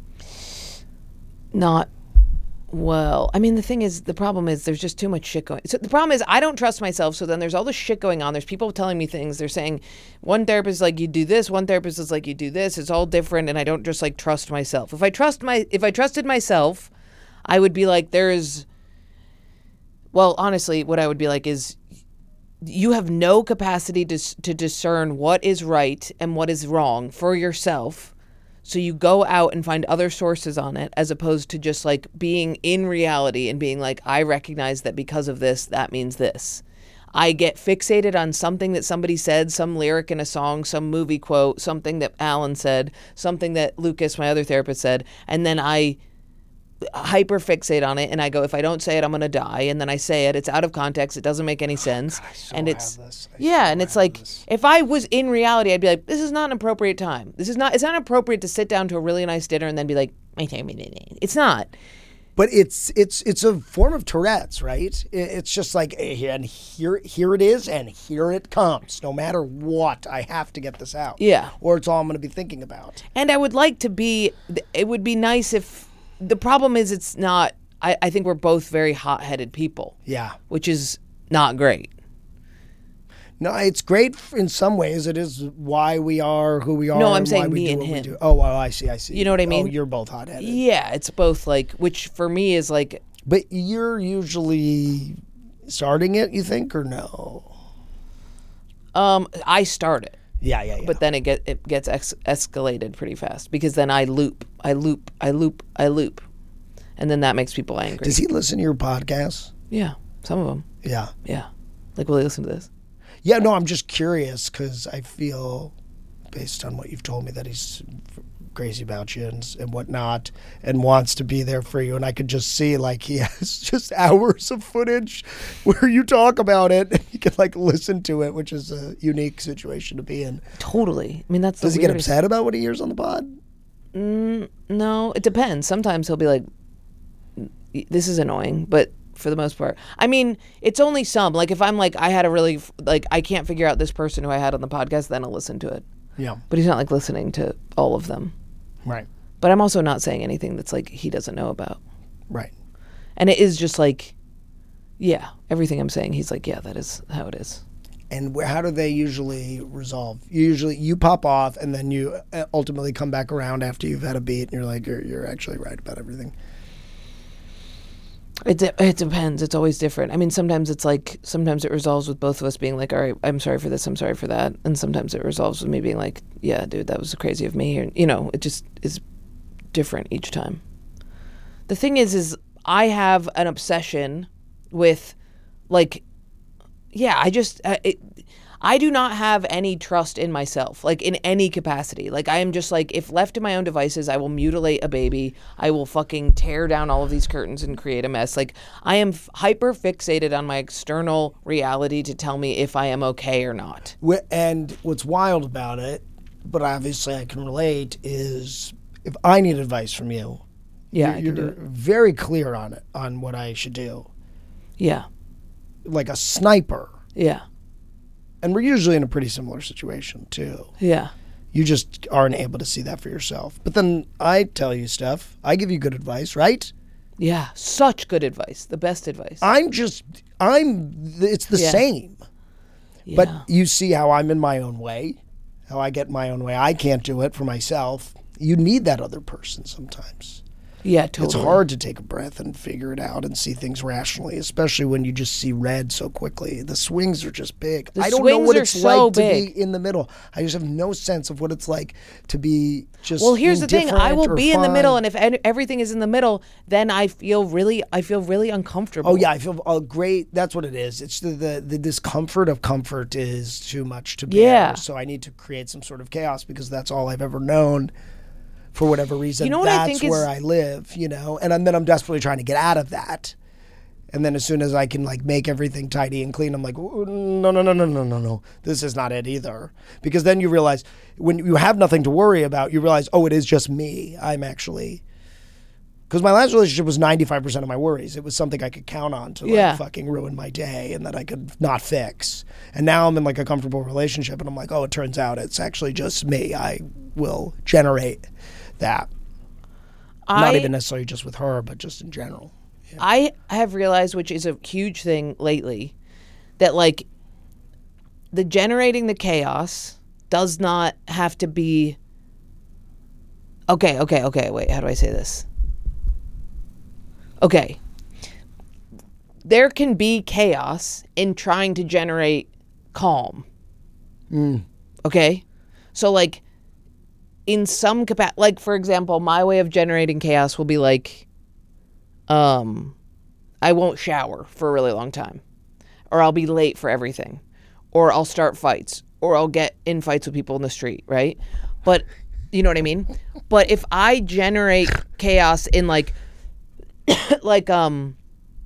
Not well. I mean, the problem is there's just too much shit going. So the problem is I don't trust myself. So then there's all this shit going on. There's people telling me things. They're saying one therapist is like, you do this. One therapist is like, you do this. It's all different. And I don't just like trust myself. If I trusted myself, I would be like, well, honestly, what I would be like is you have no capacity to discern what is right and what is wrong for yourself. So you go out and find other sources on it as opposed to just like being in reality and being like, I recognize that because of this, that means this. I get fixated on something that somebody said, some lyric in a song, some movie quote, something that Alan said, something that Lucas, my other therapist, said, and then I hyper fixate on it and I go, if I don't say it, I'm gonna die. And then I say it, it's out of context, it doesn't make any sense. And it's like if I was in reality, I'd be like, this is not an appropriate time. It's not appropriate to sit down to a really nice dinner and then be like, it's not. But it's a form of Tourette's, right? It's just like, and here it is, and here it comes. No matter what, I have to get this out. Yeah. Or it's all I'm going to be thinking about. And I would like to be. It would be nice if. The problem is it's not. I think we're both very hot-headed people. Yeah. Which is not great. No, it's great in some ways. It is why we are who we are. No, I'm saying me and him. Oh, well, I see. You know what I mean? Oh, you're both hot-headed. Yeah, it's both like, which for me is like. But you're usually starting it, you think, or no? I start it. Yeah. But then it gets escalated pretty fast because then I loop, and then that makes people angry. Does he listen to your podcasts? Yeah, some of them. Yeah. Like, will he listen to this? Yeah, no, I'm just curious because I feel, based on what you've told me, that he's crazy about you and whatnot and wants to be there for you. And I could just see, like, he has just hours of footage where you talk about it and you can, like, listen to it, which is a unique situation to be in. Totally. I mean, that's Does he get upset about what he hears on the pod? No, it depends. Sometimes he'll be like, this is annoying, but for the most part. I mean, it's only some. Like, if I'm like, I had a really, like, I can't figure out this person who I had on the podcast, then I'll listen to it. Yeah. But he's not, like, listening to all of them. Right. But I'm also not saying anything that's, like, he doesn't know about. Right. And it is just, like, yeah, everything I'm saying, he's like, yeah, that is how it is. And how do they usually resolve? Usually you pop off and then you ultimately come back around after you've had a beat and you're like, you're actually right about everything. It depends. It's always different. I mean, sometimes it resolves with both of us being like, all right, I'm sorry for this, I'm sorry for that. And sometimes it resolves with me being like, yeah, dude, that was crazy of me. Or, it just is different each time. The thing is I have an obsession with like, yeah, I do not have any trust in myself, like in any capacity. Like I am just like, if left to my own devices, I will mutilate a baby. I will fucking tear down all of these curtains and create a mess. Like I am hyper fixated on my external reality to tell me if I am okay or not. And what's wild about it, but obviously I can relate, is if I need advice from you, Yeah, you're very clear on it, on what I should do. Yeah. Like a sniper. Yeah. And we're usually in a pretty similar situation, too. Yeah. You just aren't able to see that for yourself. But then I tell you stuff. I give you good advice, right? Yeah. Such good advice. The best advice. It's the Yeah. same. Yeah. But you see how I'm in my own way, how I get my own way. I can't do it for myself. You need that other person sometimes. Yeah, totally. It's hard to take a breath and figure it out and see things rationally, especially when you just see red so quickly. The swings are just big. I don't know swings what are it's so like to big. be in the middle. I just have no sense of what it's like to be just Well, here's the thing. I will indifferent or be in the middle, fine. and if everything is in the middle, then I feel really uncomfortable. Oh yeah, I feel great. That's what it is. It's the discomfort of comfort is too much to bear. Yeah. So I need to create some sort of chaos because that's all I've ever known. For whatever reason, You know what I that's think where is- I live, and then I'm desperately trying to get out of that. And then as soon as I can like make everything tidy and clean, I'm like, no, this is not it either. Because then you realize when you have nothing to worry about, you realize, oh, it is just me. Because my last relationship was 95% of my worries. It was something I could count on to like fucking ruin my day and that I could not fix. And now I'm in like a comfortable relationship and I'm like, oh, it turns out it's actually just me. I will generate that. Not even necessarily just with her, but just in general. Yeah. I have realized, which is a huge thing lately, that like the generating the chaos does not have to be. Okay. Wait, how do I say this? Okay. There can be chaos in trying to generate calm. Okay? So, like, in some capacity, like, for example, my way of generating chaos will be like, I won't shower for a really long time. Or I'll be late for everything. Or I'll start fights. Or I'll get in fights with people in the street, right? But, you know what I mean? But if I generate chaos in, like what's an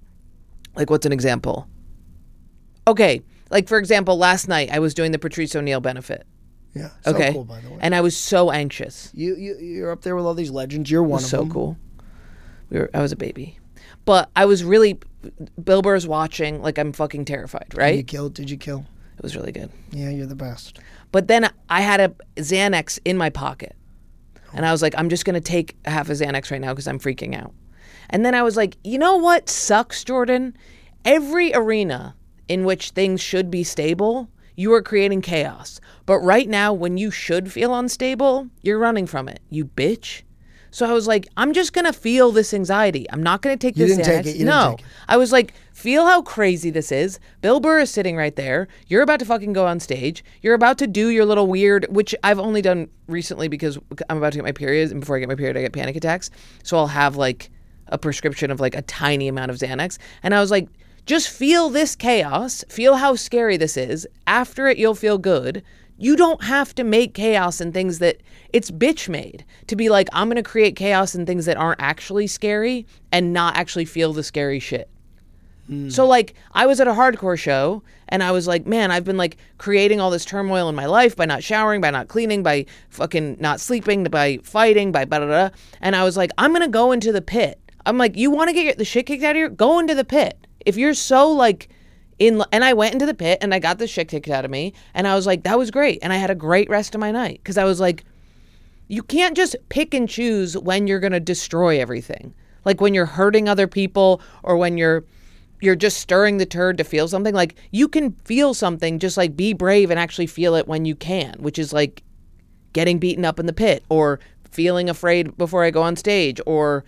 example? Okay, like for example, last night I was doing the Patrice O'Neill benefit. Yeah. So Okay, cool, by the way. and I was so anxious. You're up there with all these legends. You're one It was of so them. cool. I was a baby, but I was really. Bill Burr's watching, like I'm fucking terrified, right? Did you kill? It was really good. Yeah, you're the best. But then I had a Xanax in my pocket, and I was like, I'm just gonna take half a Xanax right now because I'm freaking out. And then I was like, you know what sucks, Jordan? Every arena in which things should be stable, you are creating chaos. But right now, when you should feel unstable, you're running from it, you bitch. So I was like, I'm just going to feel this anxiety. I'm not going to take You this didn't Xanax. take it. You no. didn't take it. I was like, feel how crazy this is. Bill Burr is sitting right there. You're about to fucking go on stage. You're about to do your little weird, which I've only done recently because I'm about to get my period. And before I get my period, I get panic attacks. So I'll have like a prescription of like a tiny amount of Xanax. And I was like, just feel this chaos. Feel how scary this is. After it, you'll feel good. You don't have to make chaos in things that it's bitch made to be like, I'm going to create chaos in things that aren't actually scary and not actually feel the scary shit. So like I was at a hardcore show and I was like, man, I've been like creating all this turmoil in my life by not showering, by not cleaning, by fucking not sleeping, by fighting, by blah, blah, blah. And I was like, I'm going to go into the pit. I'm like, you want to get the shit kicked out of you? Go into the pit. If you're so like and I went into the pit and I got the shit kicked out of me and I was like, that was great. And I had a great rest of my night because I was like, you can't just pick and choose when you're going to destroy everything. Like when you're hurting other people or when you're just stirring the turd to feel something. Like you can feel something, just like be brave and actually feel it when you can, which is like getting beaten up in the pit or feeling afraid before I go on stage or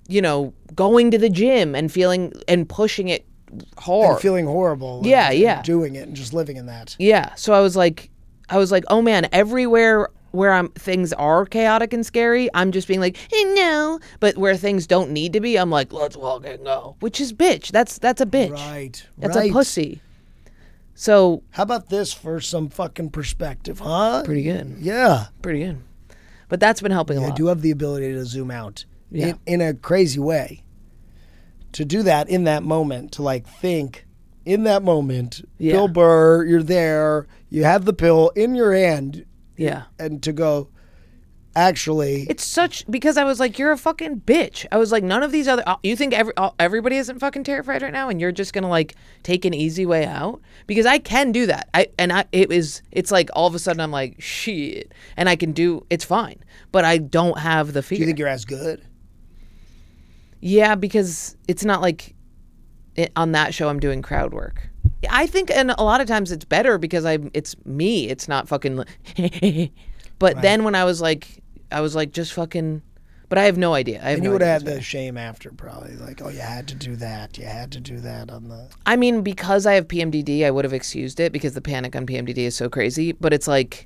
going to the gym and feeling and pushing it hard. And feeling horrible. Yeah, and yeah. Doing it and just living in that. Yeah. So I was like, oh man, everywhere where things are chaotic and scary, I'm just being like, no. But where things don't need to be, I'm like, let's walk and go. Which is bitch. That's a bitch. Right. That's a pussy. So how about this for some fucking perspective, huh? pretty good. Yeah. Pretty good. But that's been helping a I lot. do have the ability to zoom out Yeah. in a crazy way. To do that in that moment, to like think in that moment, Yeah. Bill Burr, you're there, you have the pill in your hand, Yeah. and to go, actually, It's such because I was like, you're a fucking bitch. I was like, none of these other. You think everybody isn't fucking terrified right now, and you're just gonna like take an easy way out? Because I can do that. It's like all of a sudden I'm like shit, and I can do. It's fine, but I don't have the fear. do you think you're as good? Yeah, because it's not like on that show I'm doing crowd work. I think, and a lot of times it's better because it's me. It's not fucking. But then when I was like, just fucking. But I have no idea. I have And no you would idea have what's had the shame after, probably like, oh, you had to do that. You had to do that on the. I mean, because I have PMDD, I would have excused it because the panic on PMDD is so crazy. But it's like,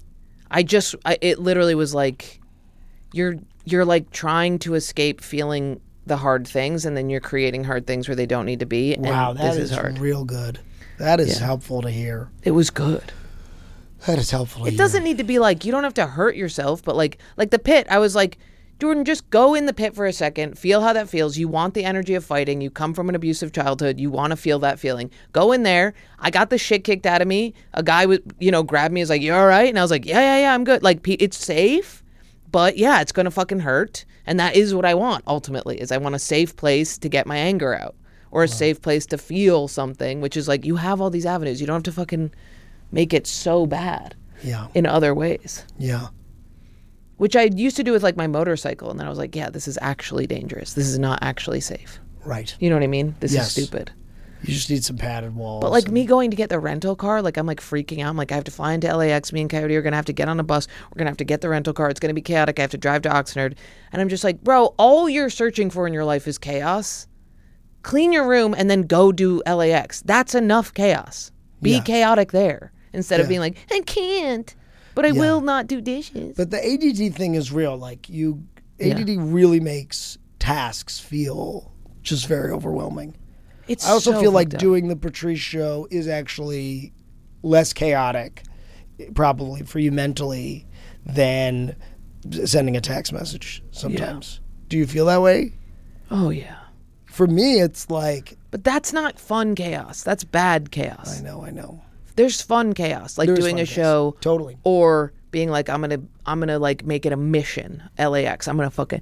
it literally was like, you're like trying to escape feeling the hard things, and then you're creating hard things where they don't need to be. And Wow, that this is hard. real good. That is helpful to hear. It was good. That is helpful to hear. It doesn't need to be like, you don't have to hurt yourself, but like the pit, I was like, Jordan, just go in the pit for a second, feel how that feels. You want the energy of fighting. You come from an abusive childhood. You want to feel that feeling. Go in there. I got the shit kicked out of me. A guy would, grab me. Was like, you all right? And I was like, yeah, I'm good. Like, it's safe, but yeah, it's going to fucking hurt. And that is what I want, ultimately, is I want a safe place to get my anger out or a safe place to feel something, which is like, you have all these avenues. You don't have to fucking make it so bad Yeah. in other ways. Yeah. Which I used to do with like my motorcycle, and then I was like, yeah, this is actually dangerous. This is not actually safe. Right. You know what I mean? This Yes. is stupid. You just need some padded walls. But like me going to get the rental car, like I'm like freaking out. I'm like, I have to fly into LAX. Me and Coyote are going to have to get on a bus. We're going to have to get the rental car. It's going to be chaotic. I have to drive to Oxnard. And I'm just like, bro, all you're searching for in your life is chaos. Clean your room and then go do LAX. That's enough chaos. Be Yeah. chaotic there instead of Yeah. being like, I can't, but I will not do dishes. But the ADD thing is real. Like ADD really makes tasks feel just very overwhelming. It's I also so feel like fucked up. doing the Patrice show is actually less chaotic, probably for you mentally, than sending a text message sometimes. Do you feel that way? Oh yeah. For me, it's like, But that's not fun chaos. That's bad chaos. I know. There's fun chaos, like There is doing fun a chaos. show, Totally. or being like, I'm gonna like make it a mission. LAX. I'm gonna fucking.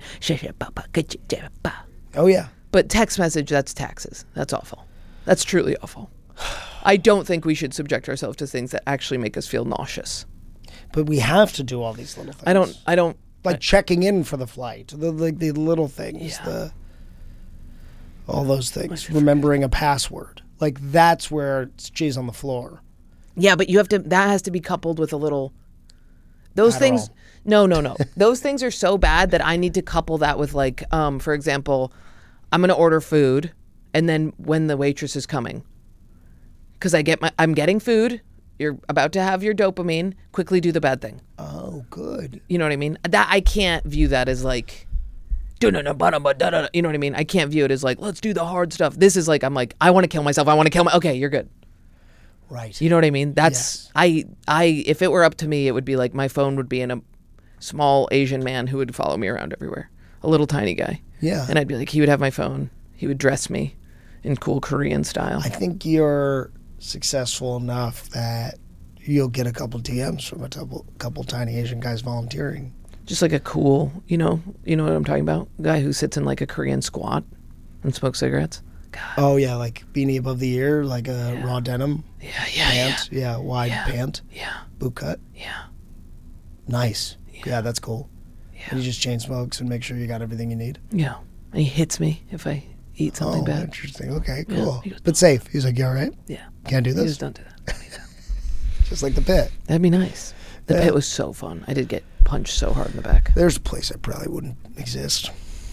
Oh, yeah. But text message, that's taxes. That's awful. That's truly awful. I don't think we should subject ourselves to things that actually make us feel nauseous. But we have to do all these little things. I don't. Like checking in for the flight, the little things, all those things. Remembering a password. Like that's where it's cheese on the floor. Yeah, but you have to. That has to be coupled with a little. Those things. No. Those things are so bad that I need to couple that with like, for example, I'm gonna order food, and then when the waitress is coming, because I'm getting food. You're about to have your dopamine. Quickly do the bad thing. Oh, good. You know what I mean? That I can't view that as like, you know what I mean? I can't view it as like, let's do the hard stuff. This is like, I'm like, I want to kill myself. Okay, you're good. Right. You know what I mean? That's if it were up to me, it would be like my phone would be in a small Asian man who would follow me around everywhere, a little tiny guy. Yeah. And I'd be like, he would have my phone. He would dress me in cool Korean style. I think you're successful enough that you'll get a couple DMs from a couple tiny Asian guys volunteering. Just like a cool, you know what I'm talking about? Guy who sits in like a Korean squat and smokes cigarettes. God. Oh yeah, like beanie above the ear, like a raw denim pant. Yeah, wide pant. Yeah. Boot cut. Yeah. Nice. Yeah, that's cool. Yeah. And he just chain smokes and make sure you got everything you need. Yeah. And he hits me if I eat something bad. Interesting. Okay, cool. he goes, But safe. He's like, you all right? Yeah. Can't do He this? just don't do that. Don't do that. Just like the pit. That'd be nice. The pit was so fun. I did get punched so hard in the back. There's a place that probably wouldn't exist.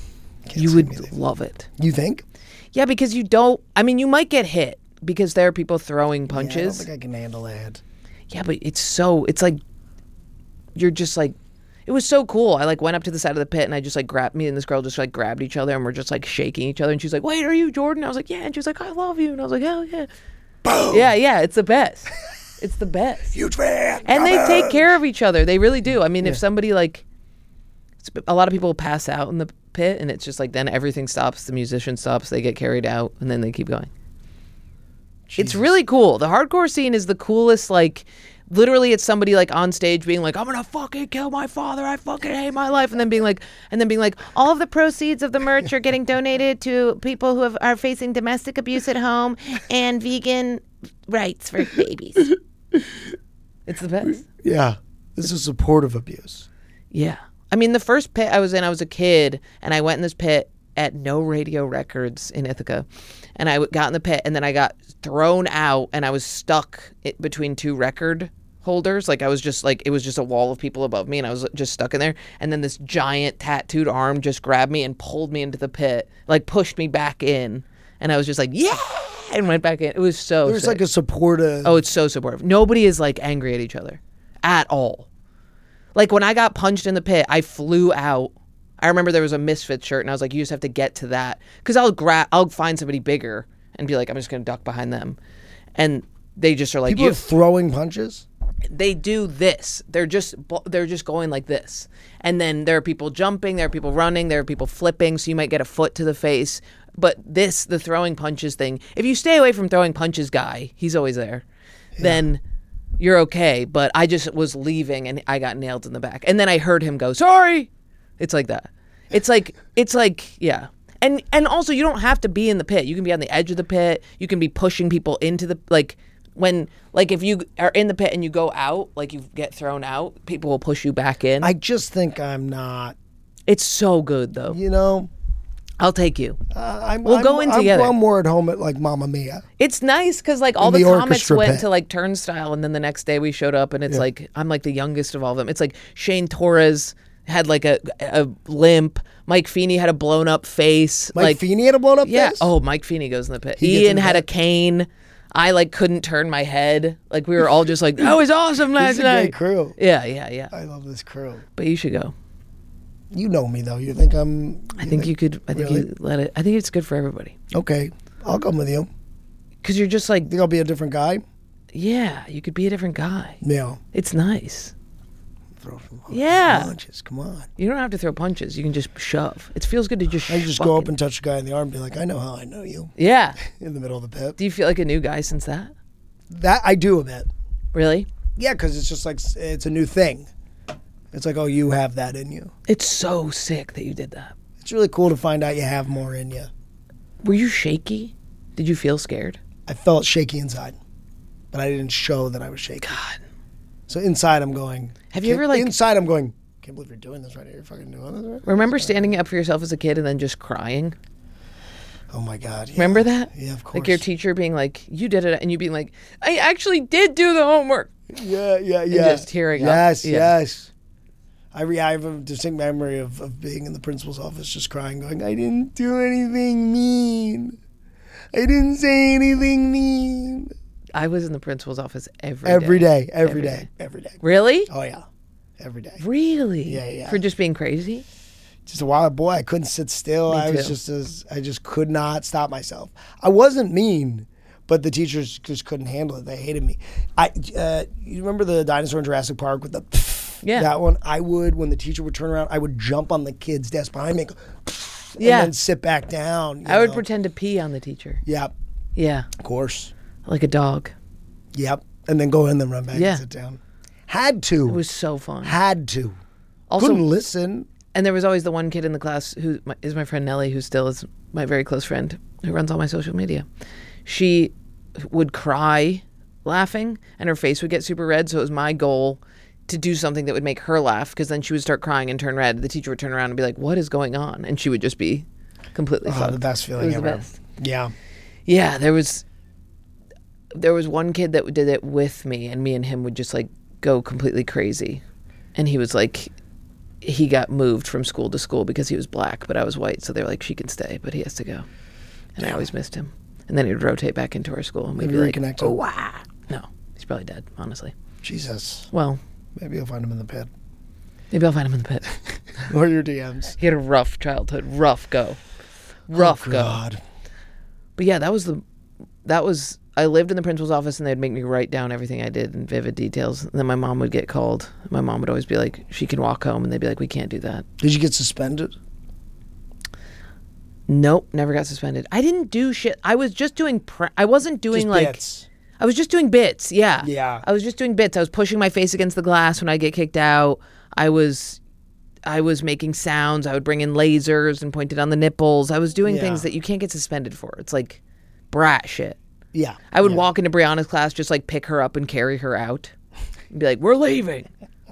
You see would me leaving. love it. You think? Yeah, because you don't. I mean, you might get hit because there are people throwing Yeah, I don't punches. think I can handle that. Yeah, but it's like you're just like. It was so cool. I like went up to the side of the pit and I just like grabbed me and this girl just like grabbed each other and we're just like shaking each other and she's like, "Wait, are you Jordan?" I was like, "Yeah," and she was like, "I love you," and I was like, "Hell yeah." Boom. Yeah, it's the best. It's the best. Huge fan. And they Come take on. care of each other. They really do. I mean, if somebody like, a lot of people pass out in the pit, and it's just like then everything stops. The musician stops. They get carried out, and then they keep going. It's really cool. The hardcore scene is the coolest. Like, literally, it's somebody like on stage being like, "I'm gonna fucking kill my father. I fucking hate my life," and then being like, all of the proceeds of the merch are getting donated to people who are facing domestic abuse at home and vegan rights for babies. It's the best. Yeah. This is supportive abuse. Yeah. I mean, the first pit I was in, I was a kid, and I went in this pit at No Radio Records in Ithaca. And I got in the pit, and then I got thrown out, and I was stuck between two record holders. Like, I was just like, it was just a wall of people above me, and I was just stuck in there. And then this giant tattooed arm just grabbed me and pulled me into the pit, like pushed me back in. And I was just like, yeah, and went back in. It was so There's sick. like a supportive. Oh, it's so supportive. Nobody is like angry at each other at all. Like when I got punched in the pit, I flew out. I remember there was a Misfits shirt, and I was like, "You just have to get to that," because I'll find somebody bigger and be like, "I'm just gonna duck behind them," and they just are like, People are throwing punches. they do this. They're just going like this, and then there are people jumping, there are people running, there are people flipping. So you might get a foot to the face. But the throwing punches thing. If you stay away from throwing punches, guy, he's always there. Then you're okay. But I just was leaving and I got nailed in the back, and then I heard him go, "Sorry." It's like that. It's like yeah. And also you don't have to be in the pit. You can be on the edge of the pit. You can be pushing people into the if you are in the pit and you go out, like you get thrown out, people will push you back in. I just think I'm not. It's so good though. You know. I'll take you. We'll go in together. I'm more at home at like Mamma Mia. It's nice because like all In the the comics orchestra went pit. to like Turnstile, and then the next day we showed up, and it's like I'm like the youngest of all of them. It's like Shane Torres had like a limp. Mike Feeney had a blown up face. Mike Feeney had a blown up Yeah. face? Oh, Mike Feeney goes in the pit. He gets in Ian the had a pit? cane. I like couldn't turn my head. Like we were all just like, that was awesome This last is a night. great crew. Yeah. I love this crew. But you should go. You know me though. You think I'm? I think you could. I think Really? you let it. I think it's good for everybody Okay, I'll come with you. because you're just like, Think I'll be a different guy? yeah, you could be a different guy. Yeah. It's nice. Throw some Yeah. punches. Come on. You don't have to throw punches. You can just shove. It feels good to just. I just go up and touch a guy in the arm and be like, I know how I know you. Yeah. In the middle of the pit. Do you feel like a new guy since that? That I do a bit. Really? Yeah, because it's just like it's a new thing. It's like, oh, you have that in you. It's so sick that you did that. It's really cool to find out you have more in you. Were you shaky? Did you feel scared? I felt shaky inside, but I didn't show that I was shaky. God. So inside I'm going. Have you ever, like- Inside I'm going. Can't believe you're doing this right here. You're fucking doing this right. Remember standing up for yourself as a kid and then just crying? Oh my God. Yeah. Remember that? Yeah, of course. Like your teacher being like, you did it, and you being like, I actually did do the homework. Yeah. just tearing up. Yes, Yeah. yes. I have a distinct memory of being in the principal's office just crying, going, I didn't do anything mean. I didn't say anything mean. I was in the principal's office every Every Every day. Really? Oh, yeah. Every day. Really? Yeah. For just being crazy? Just a wild boy. I couldn't sit still. Me I was too. I just could not stop myself. I wasn't mean, but the teachers just couldn't handle it. They hated me. You remember the dinosaur in Jurassic Park with the Yeah. that one? I would, when the teacher would turn around, I would jump on the kid's desk behind me and go, and Yeah. then sit back down. I would know? pretend to pee on the teacher. Yep, Yeah. of course. Like a dog. Yep. And then go in, then run back Yeah. and sit down. Had to. It was so fun. Had to. Also, Couldn't listen. and there was always the one kid in the class who is my friend Nellie, who still is my very close friend, who runs all my social media. She would cry laughing, and her face would get super red. So it was my goal to do something that would make her laugh, because then she would start crying and turn red. The teacher would turn around and be like, "What is going on?" And she would just be completely Oh, fucked. the best feeling It was ever. the best. Yeah. Yeah, there was one kid that did it with me, and me and him would just like go completely crazy. And he was like, he got moved from school to school because he was black, but I was white, so they were like, she can stay, but he has to go. And I always missed him. And then he would rotate back into our school, and we'd Maybe be like, reconnected. oh, wow. No, he's probably dead, honestly. Jesus. Well, Maybe you'll find him in the pit. maybe I'll find him in the pit. Or your DMs. He had a rough childhood, rough go. Rough go. God. But yeah, that was, I lived in the principal's office and they'd make me write down everything I did in vivid details. And then my mom would get called. My mom would always be like, she can walk home. And they'd be like, we can't do that. Did you get suspended? Nope, never got suspended. I didn't do shit. I was just doing, I wasn't doing Just like, bits. I was just doing bits. Yeah. Yeah. I was just doing bits. I was pushing my face against the glass when I get kicked out. I was making sounds. I would bring in lasers and point it on the nipples. I was doing Yeah. things that you can't get suspended for. It's like brat shit. Yeah. I would Yeah. walk into Brianna's class, just like pick her up and carry her out, and be like, "We're leaving."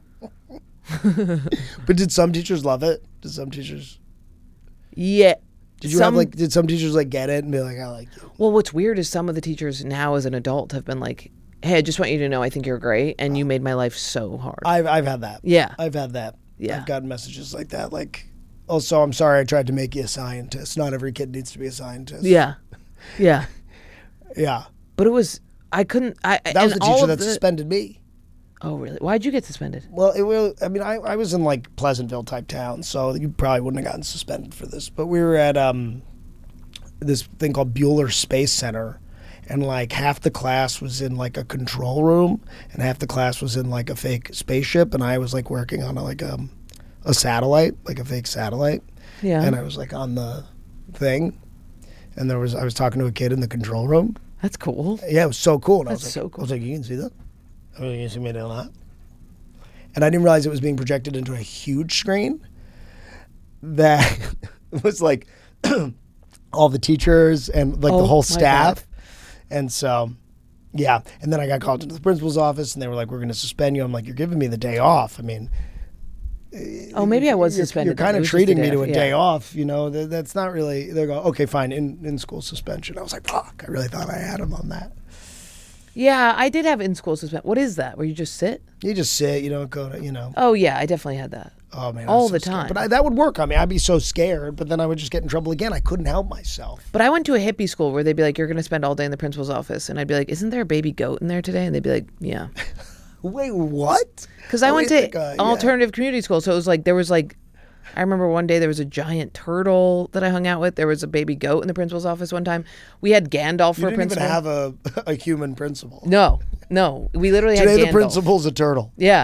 But did some teachers love it? Did some teachers? Yeah. Did you have like? Did some teachers like get it and be like, "I like you"? Well, what's weird is some of the teachers now, as an adult, have been like, "Hey, I just want you to know, I think you're great, and you made my life so hard." I've had that. Yeah. I've had that. Yeah. I've gotten messages like that. Like, also, I'm sorry I tried to make you a scientist. Not every kid needs to be a scientist. Yeah. Yeah. Yeah. But it was, I couldn't. That was the teacher that suspended me. Oh, really? Why'd you get suspended? Well, I mean, I was in like Pleasantville type town, so you probably wouldn't have gotten suspended for this. But we were at this thing called Bueller Space Center, and like half the class was in like a control room, and half the class was in like a fake spaceship, and I was like working on a satellite, like a fake satellite. Yeah. And I was like on the thing, and I was talking to a kid in the control room. That's cool. Yeah, it was so cool. And That's I was so like, cool. I was like, you can see that? I mean, you can see me doing that? And I didn't realize it was being projected into a huge screen that was like all the teachers and like Oh, the whole my staff. And so, yeah. And then I got called into the principal's office and they were like, we're going to suspend you. I'm like, you're giving me the day off. I mean, Oh, maybe I was you're suspended. kind then. It of was just treating me day to off, a day off. You know, that's not really, they go, okay, fine, in school suspension. I was like, fuck, I really thought I had him on that. Yeah, I did have in-school suspension. What is that? Where you just sit? You just sit, you don't go to, you know. Oh, yeah, I definitely had that. Oh man, I All was so the scared. time. But that would work. I mean, I'd be so scared, but then I would just get in trouble again. I couldn't help myself. But I went to a hippie school where they'd be like, you're going to spend all day in the principal's office. And I'd be like, isn't there a baby goat in there today? And they'd be like, yeah. Wait, what? Because I What went do you to think, yeah. an alternative community school. So it was like, there was like, I remember one day there was a giant turtle that I hung out with. There was a baby goat in the principal's office one time. We had Gandalf You for a didn't even principal. have a human principal. No. We literally Today had the Gandalf. principal's a turtle. Yeah.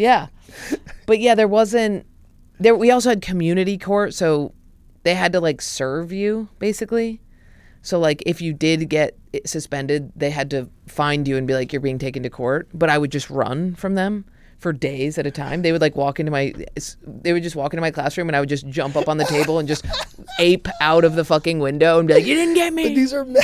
But yeah, there wasn't, we also had community court. So they had to like serve you basically. So like if you did get suspended, they had to find you and be like, you're being taken to court. But I would just run from them for days at a time. They would like they would just walk into my classroom and I would just jump up on the table and just ape out of the fucking window and be like, you didn't get me. But these are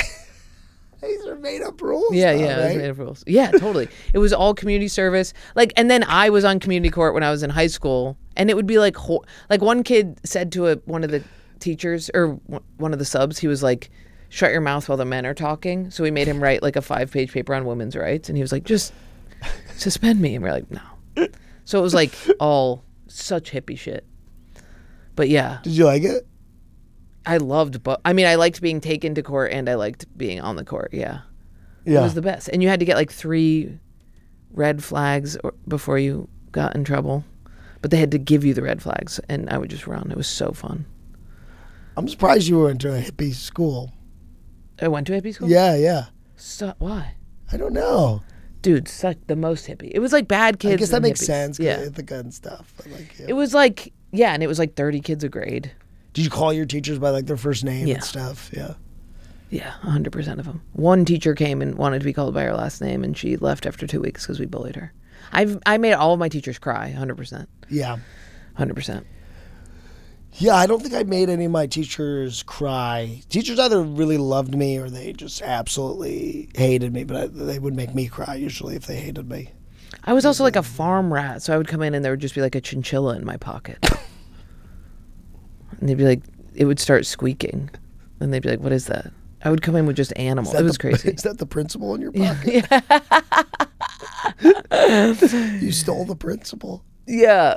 made up rules. Yeah, though, yeah, it was right? made of rules. Yeah, totally. It was all community service. Like, and then I was on community court when I was in high school, and it would be like, like one kid said to one of the teachers or one of the subs, he was like, "Shut your mouth while the men are talking." So we made him write like a 5-page paper on women's rights, and he was like, "Just suspend me," and we're like, "No." So it was like all such hippie shit. But yeah, Did you like it? I loved, but I mean, I liked being taken to court and I liked being on the court. Yeah. Yeah. It was the best. And you had to get like 3 red flags before you got in trouble. But they had to give you the red flags and I would just run. It was so fun. I'm surprised you went to a hippie school. I went to hippie school? Yeah. Why? I don't know. Dude, the most hippie. It was like bad kids. I guess that and makes hippies. sense. 'Cause Yeah. Ithaca and stuff. But like, yeah. It was like, yeah, and it was like 30 kids a grade. Did you call your teachers by like their first name Yeah. and stuff? Yeah. Yeah, 100% of them. One teacher came and wanted to be called by her last name, and she left after 2 weeks because we bullied her. I made all of my teachers cry, 100%. Yeah. 100%. Yeah, I don't think I made any of my teachers cry. Teachers either really loved me or they just absolutely hated me, but they would make me cry usually if they hated me. I was also like a farm rat, so I would come in and there would just be like a chinchilla in my pocket. And they'd be like, it would start squeaking. And they'd be like, what is that? I would come in with just animals. It was crazy. Is that the principal in your pocket? You stole the principal. Yeah.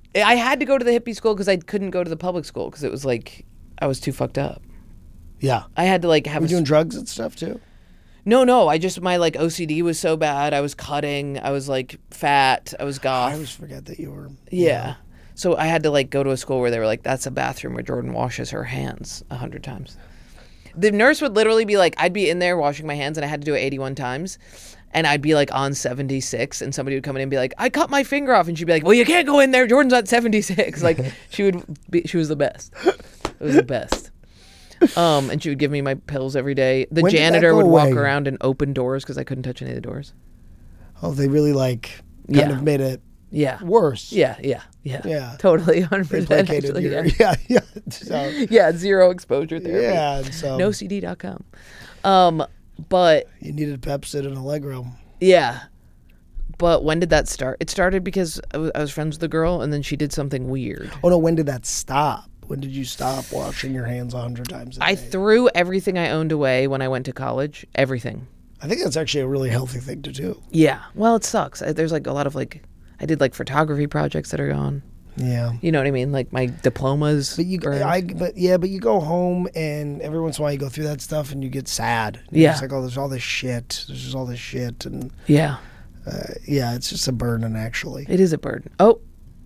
I had to go to the hippie school because I couldn't go to the public school because it was like I was too fucked up. Yeah. I had to like have Were you doing drugs and stuff too? No. I just my like OCD was so bad. I was cutting. I was like fat. I was goth. I always forget that you were. Yeah. So I had to like go to a school where they were like, that's a bathroom where Jordan washes her hands 100 times. The nurse would literally be like, I'd be in there washing my hands and I had to do it 81 times. And I'd be like on 76 and somebody would come in and be like, I cut my finger off. And she'd be like, well, you can't go in there. Jordan's at 76. Like she was the best. It was the best. And she would give me my pills every day. The When did that janitor go would walk away? around and open doors because I couldn't touch any of the doors. Oh, they really like Yeah. kind of made it Yeah. worse. Yeah. Yeah. Totally, They 100%. placated Actually, your, yeah. yeah. So, Yeah, zero exposure therapy. yeah. And so NoCD.com. But you needed Pepsid and Allegro. yeah. But when did that start? It started because I was friends with a girl and then she did something weird. Oh no, when did that stop? When did you stop washing your hands 100 times a day? I threw everything I owned away when I went to college. Everything. I think that's actually a really healthy thing to do. Yeah. Well, it sucks. There's like a lot of like, I did like photography projects that are gone. Yeah. You know what I mean? Like my diplomas. But you, burned. but you go home and every once in a while you go through that stuff and you get sad. Yeah. It's like, oh, there's all this shit. There's just all this shit, and Yeah. yeah, it's just a burden actually. It is a burden. Oh.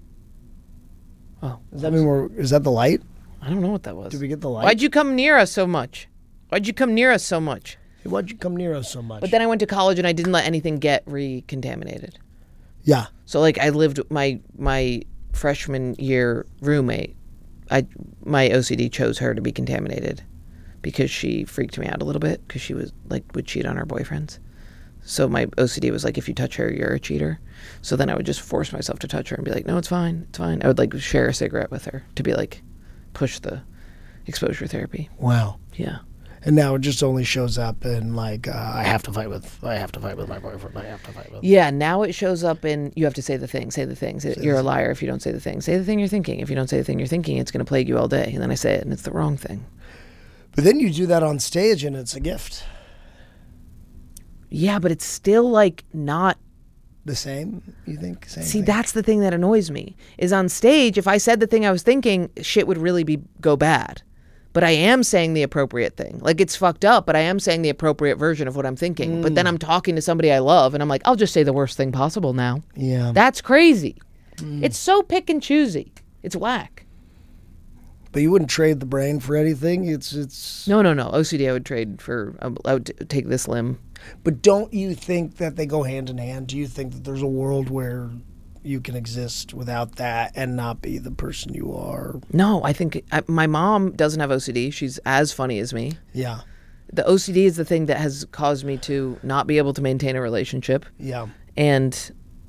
Does that mean is that the light? I don't know what that was. Did we get the light? Why'd you come near us so much? Why'd you come near us so much? Hey, why'd you come near us so much? But then I went to college and I didn't let anything get recontaminated. yeah. So like I lived my freshman year roommate. My OCD chose her to be contaminated because she freaked me out a little bit because she was like would cheat on her boyfriends. So my OCD was like, if you touch her, you're a cheater. So then I would just force myself to touch her and be like, no, it's fine, it's fine. I would like share a cigarette with her to be like, push the exposure therapy. Wow. Yeah. And now it just only shows up in like I have to fight with my boyfriend. I have to fight with. Yeah, now it shows up in you have to say the thing. You're a liar if you don't say the thing. Say the thing you're thinking. If you don't say the thing you're thinking, it's going to plague you all day. And then I say it, and it's the wrong thing. But then you do that on stage, and it's a gift. Yeah, but it's still like not. The same, you think? Same See, thing? that's the thing that annoys me. Is on stage, if I said the thing I was thinking, shit would really go bad. But I am saying the appropriate thing. Like it's fucked up, but I am saying the appropriate version of what I'm thinking. But then I'm talking to somebody I love, and I'm like, I'll just say the worst thing possible now. Yeah. That's crazy. It's so pick and choosy. It's whack. But you wouldn't trade the brain for anything. It's. No. OCD I would trade for, I would take this limb. But don't you think that they go hand in hand? Do you think that there's a world where you can exist without that and not be the person you are? No, I think my mom doesn't have OCD. She's as funny as me. Yeah. The OCD is the thing that has caused me to not be able to maintain a relationship Yeah. and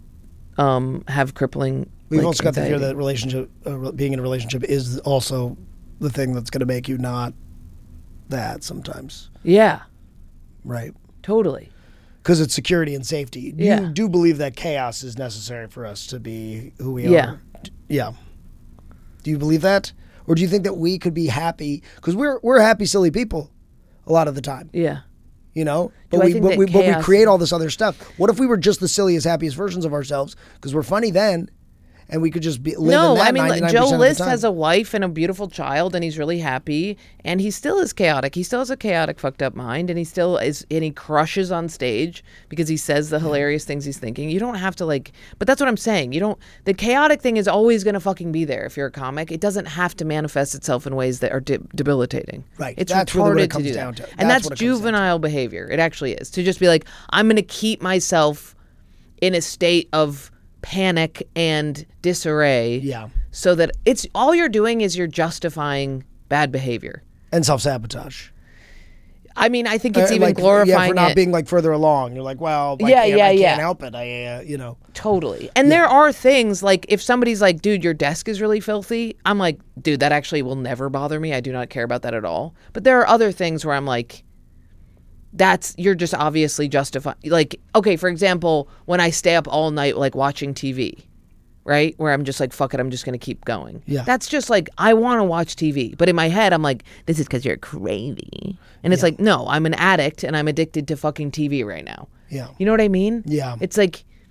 have crippling. We've like, also got to hear anxiety. that relationship, being in a relationship is also the thing that's going to make you not that sometimes. Yeah, Right. totally. Because it's security and safety. Yeah. You do believe that chaos is necessary for us to be who we Yeah. are. Yeah. Do you believe that? Or do you think that we could be happy? Because we're happy, silly people a lot of the time, Yeah. you know? Do But I we, think but that we, but we chaos- create all this other stuff. What if we were just the silliest, happiest versions of ourselves? Because we're funny then, and we could just live in No, that I mean, 99% Joe of the List time. has a wife and a beautiful child, and he's really happy, and he still is chaotic. He still has a chaotic, fucked up mind, and he still is, and he crushes on stage because he says the hilarious things he's thinking. You don't have to but that's what I'm saying. The chaotic thing is always going to fucking be there if you're a comic. It doesn't have to manifest itself in ways that are debilitating. Right. It's That's retarded really what it to comes do down that. to. And That's that's what it comes down to. juvenile behavior. It actually is. To just be like, I'm going to keep myself in a state of panic and disarray. Yeah. So that it's all you're doing is you're justifying bad behavior. And self-sabotage. I mean, I think it's even like, glorifying for not it. being like further along. You're like, well, I Yeah, can't help it. I. Totally. And there are things like if somebody's like, dude, your desk is really filthy, I'm like, dude, that actually will never bother me. I do not care about that at all. But there are other things where I'm like, you're just obviously justifying. Like, okay, for example, when I stay up all night, like watching TV, right? Where I'm just like, fuck it, I'm just going to keep going. Yeah. That's just like, I want to watch TV. But in my head, I'm like, this is because you're crazy. And it's like, no, I'm an addict and I'm addicted to fucking TV right now. Yeah. You know what I mean? Yeah. It's like,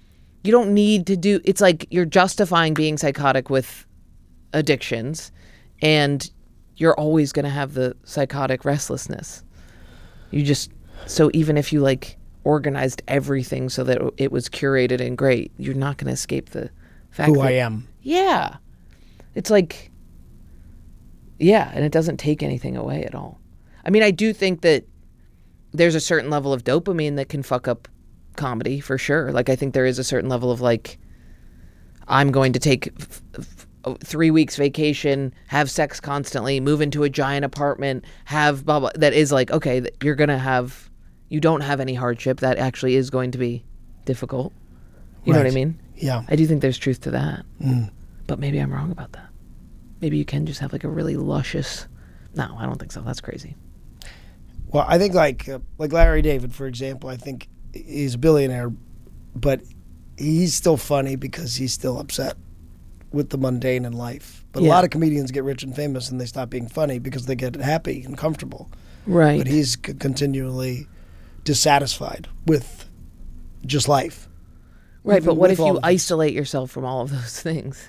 you don't need to do. It's like you're justifying being psychotic with addictions, and you're always going to have the psychotic restlessness. So even if you like organized everything so that it was curated and great, you're not going to escape the fact Who that, I am. Yeah. It's like, yeah, and it doesn't take anything away at all. I mean, I do think that there's a certain level of dopamine that can fuck up comedy for sure. Like, I think there is a certain level of like, I'm going to take 3 weeks vacation, have sex constantly, move into a giant apartment, have blah, blah. That is like, okay, you don't have any hardship. That actually is going to be difficult. You know what I mean? Yeah. I do think there's truth to that. But maybe I'm wrong about that. Maybe you can just have like a really luscious... No, I don't think so. That's crazy. Well, I think like Larry David, for example, I think he's a billionaire, but he's still funny because he's still upset with the mundane in life. But a lot of comedians get rich and famous and they stop being funny because they get happy and comfortable. Right. But he's continually dissatisfied with just life. Right, Even but what with if all you of it. isolate yourself from all of those things?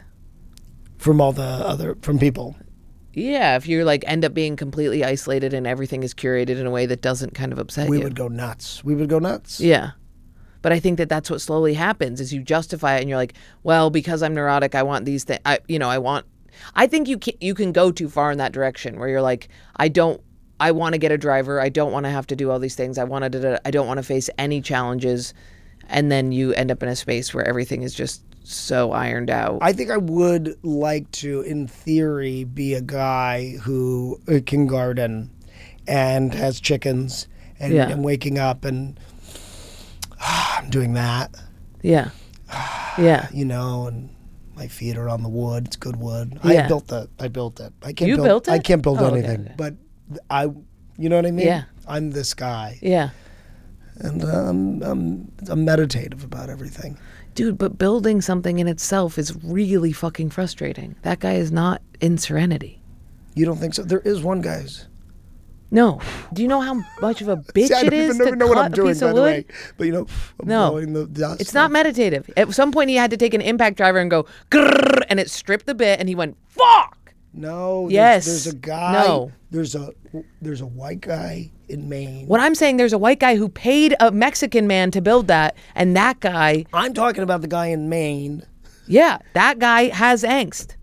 From people. Yeah, if you like end up being completely isolated and everything is curated in a way that doesn't kind of upset We you. would go nuts. We would go nuts. Yeah. But I think that that's what slowly happens is you justify it and you're like, well, because I'm neurotic, I want these things. I think you can go too far in that direction where you're like, I want to get a driver. I don't want to have to do all these things. I don't want to face any challenges. And then you end up in a space where everything is just so ironed out. I think I would like to, in theory, be a guy who can garden and has chickens and waking up and I'm doing that. Yeah. Yeah. And my feet are on the wood. It's good wood. Yeah. I built it. You built it? I can't build Oh, okay, anything. okay. But you know what I mean? Yeah. I'm this guy. Yeah. And I'm meditative about everything. Dude, but building something in itself is really fucking frustrating. That guy is not in serenity. You don't think so? There is one guy's. No. Do you know how much of a bitch See, I it don't is even to know what cut I'm a doing, piece by of the wood? way. But I'm No. blowing the dust. It's not meditative. At some point, he had to take an impact driver and go, grrr, and it stripped the bit, and he went, fuck! No. Yes. There's a guy. No. There's a white guy in Maine. When I'm saying there's a white guy who paid a Mexican man to build that, and that guy, I'm talking about the guy in Maine. yeah, that guy has angst.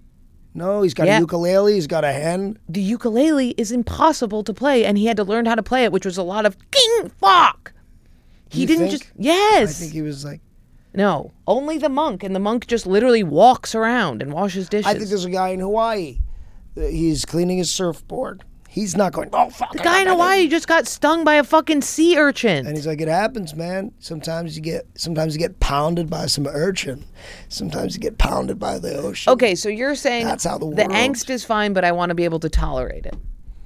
No, he's got Yeah. a ukulele. He's got a hen. The ukulele is impossible to play, and he had to learn how to play it, which was a lot of king fuck. He You didn't think? just yes. I think he was like. No, only the monk, and the monk just literally walks around and washes dishes. I think there's a guy in Hawaii. He's cleaning his surfboard. He's not going, oh, fuck. the guy in Hawaii just got stung by a fucking sea urchin. And he's like, it happens, man. Sometimes you get pounded by some urchin. Sometimes you get pounded by the ocean. Okay, so you're saying That's how the world- angst is fine, but I want to be able to tolerate it.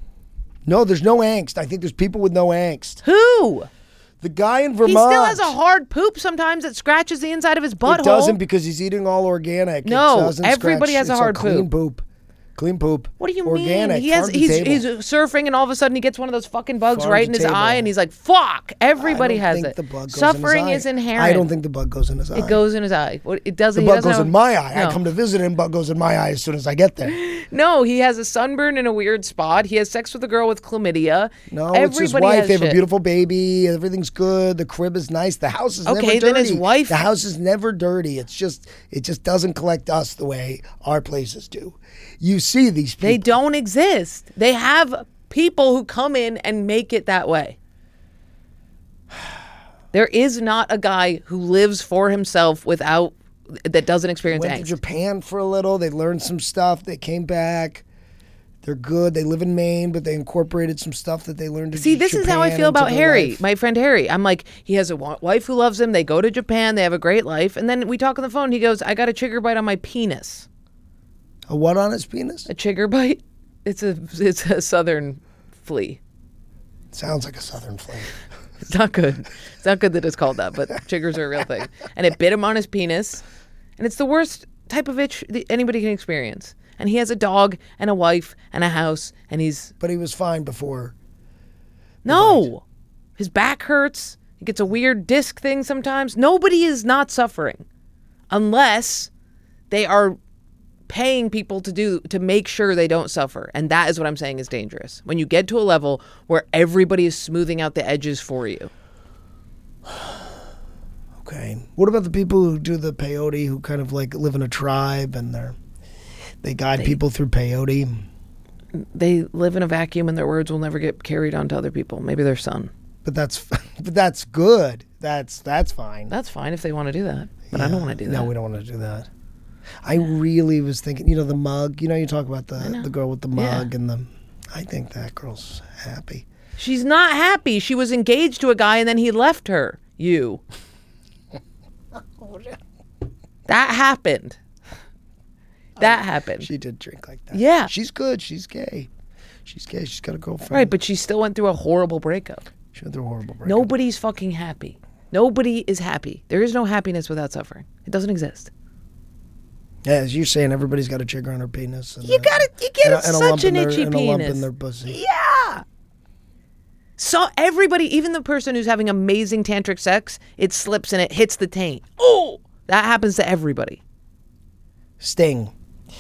No, there's no angst. I think there's people with no angst. Who? The guy in Vermont. He still has a hard poop sometimes that scratches the inside of his butthole. It doesn't because he's eating all organic. No, It doesn't everybody scratch. has a It's hard clean poop. Clean poop. What do you organic, mean? He has farm to he's table. surfing and all of a sudden he gets one of those fucking bugs Farm right to in his table. eye and he's like, "Fuck!" Everybody I don't has think it. The bug goes Suffering in his is eye. inherent. I don't think the bug goes in his eye. it goes in his eye. It doesn't. The he bug doesn't goes have- in my eye. No. I come to visit him, bug goes in my eye as soon as I get there. No, he has a sunburn in a weird spot. He has sex with a girl with chlamydia. No, Everybody it's his wife. has They have shit. a beautiful baby. Everything's good. The crib is nice. The house is never Okay, dirty. then his wife- The house is never dirty. It just doesn't collect dust the way our places do. You see these people. They don't exist. They have people who come in and make it that way. There is not a guy who lives for himself that doesn't experience went to angst. Japan for a little. They learned some stuff. They came back. They're good. They live in Maine, but they incorporated some stuff that they learned. See, this is how I feel about Harry, my friend Harry. I'm like, he has a wife who loves him. They go to Japan. They have a great life. And then we talk on the phone. He goes, I got a chigger bite on my penis. A what on his penis? A chigger bite? It's a southern flea. Sounds like a southern flame. It's not good. It's not good that it's called that, but chiggers are a real thing. And it bit him on his penis. And it's the worst type of itch that anybody can experience. And he has a dog and a wife and a house, and he's... But he was fine before. No! His back hurts. He gets a weird disc thing sometimes. Nobody is not suffering unless they are paying people to make sure they don't suffer. And that is what I'm saying is dangerous. When you get to a level where everybody is smoothing out the edges for you. Okay. What about the people who do the peyote, who kind of like live in a tribe and they guide people through peyote? They live in a vacuum and their words will never get carried on to other people. Maybe their son. But that's good. That's fine. That's fine if they want to do that. But I don't want to do that. No, we don't want to do that. I really was thinking, the mug. You talk about the girl with the mug and I think that girl's happy. She's not happy. She was engaged to a guy and then he left her. That happened. That happened. She did drink like that. Yeah. She's good. She's gay. She's got a girlfriend. Right, but she still went through a horrible breakup. She went through a horrible breakup. Nobody's fucking happy. Nobody is happy. There is no happiness without suffering. It doesn't exist. Yeah, as you're saying, everybody's got a trigger on her penis. And You get such an itchy and penis. a lump in their pussy. Yeah. So everybody, even the person who's having amazing tantric sex, it slips and it hits the taint. Oh, that happens to everybody. Sting.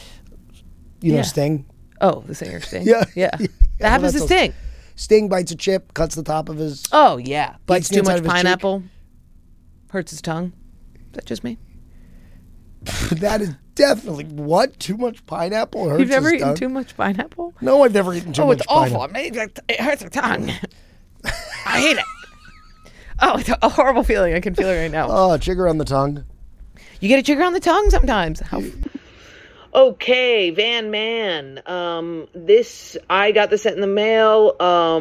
You know Sting? Oh, the singer Sting. Yeah. That happens to Sting. Sting bites a chip, cuts the top of his. Oh yeah. Bites Eats the too inside much of his cheek. pineapple. Hurts his tongue. Is that just me? That is definitely what? Too much pineapple hurts You've never his eaten tongue? too much pineapple? No, I've never eaten too Oh, much it's awful. pineapple. It hurts the tongue. I hate it. Oh, it's a horrible feeling. I can feel it right now. Oh, trigger on the tongue. You get a trigger on the tongue sometimes. Okay, Van Man. I got this sent in the mail.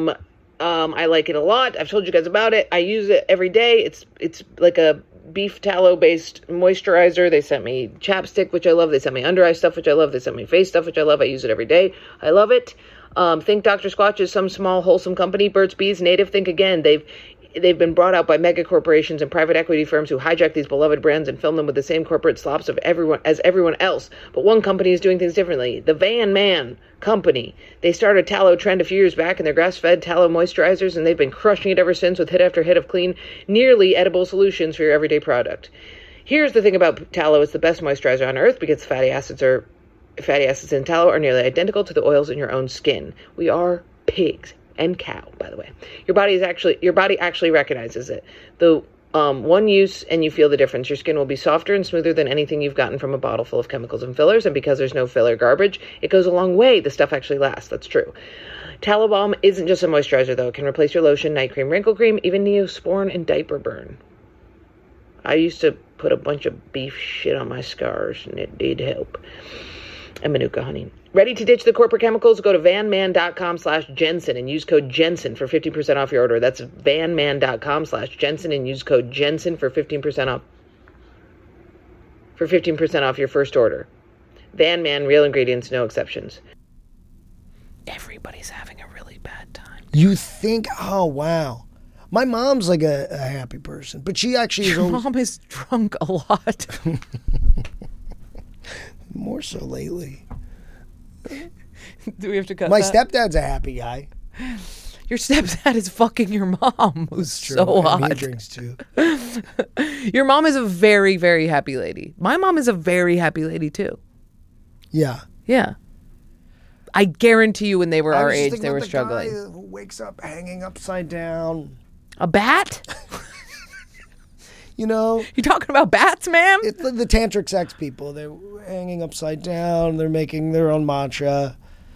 I like it a lot. I've told you guys about it. I use it every day. It's like a beef tallow based moisturizer. They sent me chapstick, which I love. They sent me under eye stuff, which I love. They sent me face stuff, which I love. I use it every day. I love it. Think Dr. Squatch is some small wholesome company. Burt's Bees, Native. Think again. They've been brought out by mega corporations and private equity firms who hijack these beloved brands and film them with the same corporate slops of everyone else. But one company is doing things differently. The Van Man Company. They started a tallow trend a few years back in their grass-fed tallow moisturizers, and they've been crushing it ever since with hit after hit of clean, nearly edible solutions for your everyday product. Here's the thing about tallow. It's the best moisturizer on earth because fatty acids in tallow are nearly identical to the oils in your own skin. We are pigs. And cow, by the way. Your body actually recognizes it. The one use and you feel the difference. Your skin will be softer and smoother than anything you've gotten from a bottle full of chemicals and fillers. And because there's no filler garbage, it goes a long way. The stuff actually lasts. That's true. Tallow Balm isn't just a moisturizer, though. It can replace your lotion, night cream, wrinkle cream, even Neosporin and diaper burn. I used to put a bunch of beef shit on my scars, and it did help. And Manuka honey. Ready to ditch the corporate chemicals? Go to vanman.com/Jensen and use code Jensen for 15% off your order. That's vanman.com/Jensen and use code Jensen for 15% off. For 15% off your first order. Van Man, real ingredients, no exceptions. Everybody's having a really bad time. You think? Oh, wow. My mom's like a happy person, but she actually is Your always mom is drunk a lot. more so lately. Do we have to cut My that? stepdad's a happy guy. Your stepdad is fucking your mom, who's so And hot. he drinks too. Your mom is a very, very happy lady. My mom is a very happy lady too. Yeah. Yeah. I guarantee you when they were I our was just age, thinking they about were the struggling. guy who wakes up hanging upside down. A bat? You know, You talking about bats, ma'am? it's the tantric sex people. They're hanging upside down. They're making their own matcha.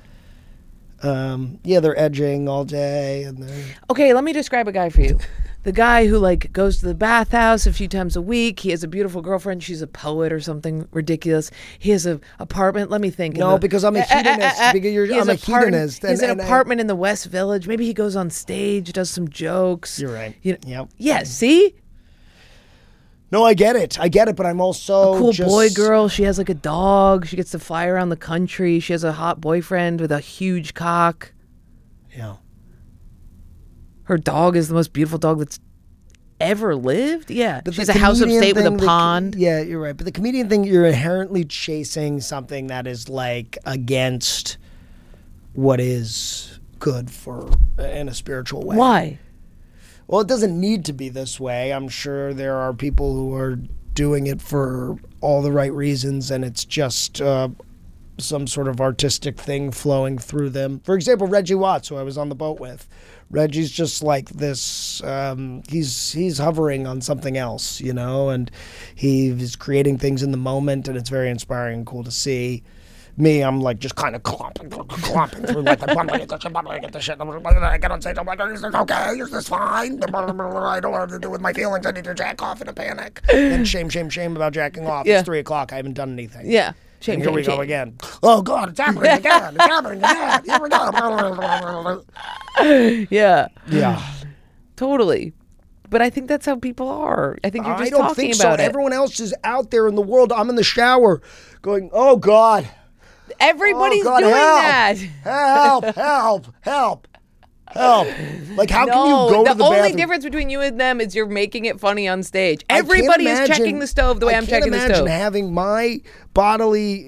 They're edging all day, and they're Okay, let me describe a guy for you. The guy who like goes to the bathhouse a few times a week. He has a beautiful girlfriend. She's a poet or something ridiculous. He has an apartment. Let me think. No, because I'm a hedonist. Because He has I'm a an apartment- hedonist. He has an and apartment in the West Village. Maybe he goes on stage, does some jokes. You're right. Yep. Yeah. See, No, I get it, but I'm also cool just, boy girl. She has like a dog. She gets to fly around the country. She has a hot boyfriend with a huge cock. Yeah. Her dog is the most beautiful dog that's ever lived. Yeah. But She has the a house of comedian state with a thing, pond. Yeah, you're right. But the comedian thing, you're inherently chasing something that is like against what is good for in a spiritual way. Why? well, it doesn't need to be this way. I'm sure there are people who are doing it for all the right reasons, and it's just some sort of artistic thing flowing through them. For example, Reggie Watts, who I was on the boat with. Reggie's just like this, he's hovering on something else, you know, and he's creating things in the moment, and it's very inspiring and cool to see. Me, I'm like just kind of clomping through like I get the shit. I get on stage, I'm like, is this okay? Is this fine? I don't know what to do with my feelings. I need to jack off in a panic. And shame about jacking off. Yeah. It's 3 o'clock. I haven't done anything. Yeah. And here we go again. Oh, God, it's happening again. It's happening again. Here we go. Yeah. Yeah. Totally. But I think that's how people are. I think you're just I don't talking think so. about it. Everyone else is out there in the world. I'm in the shower going, oh, God. Everybody's God, doing help. that. Help. Like, how can you go to the the only bathroom? difference between you and them is you're making it funny on stage. I can't Everybody is imagine- checking the stove the way I'm checking the I can't stove. imagine having my bodily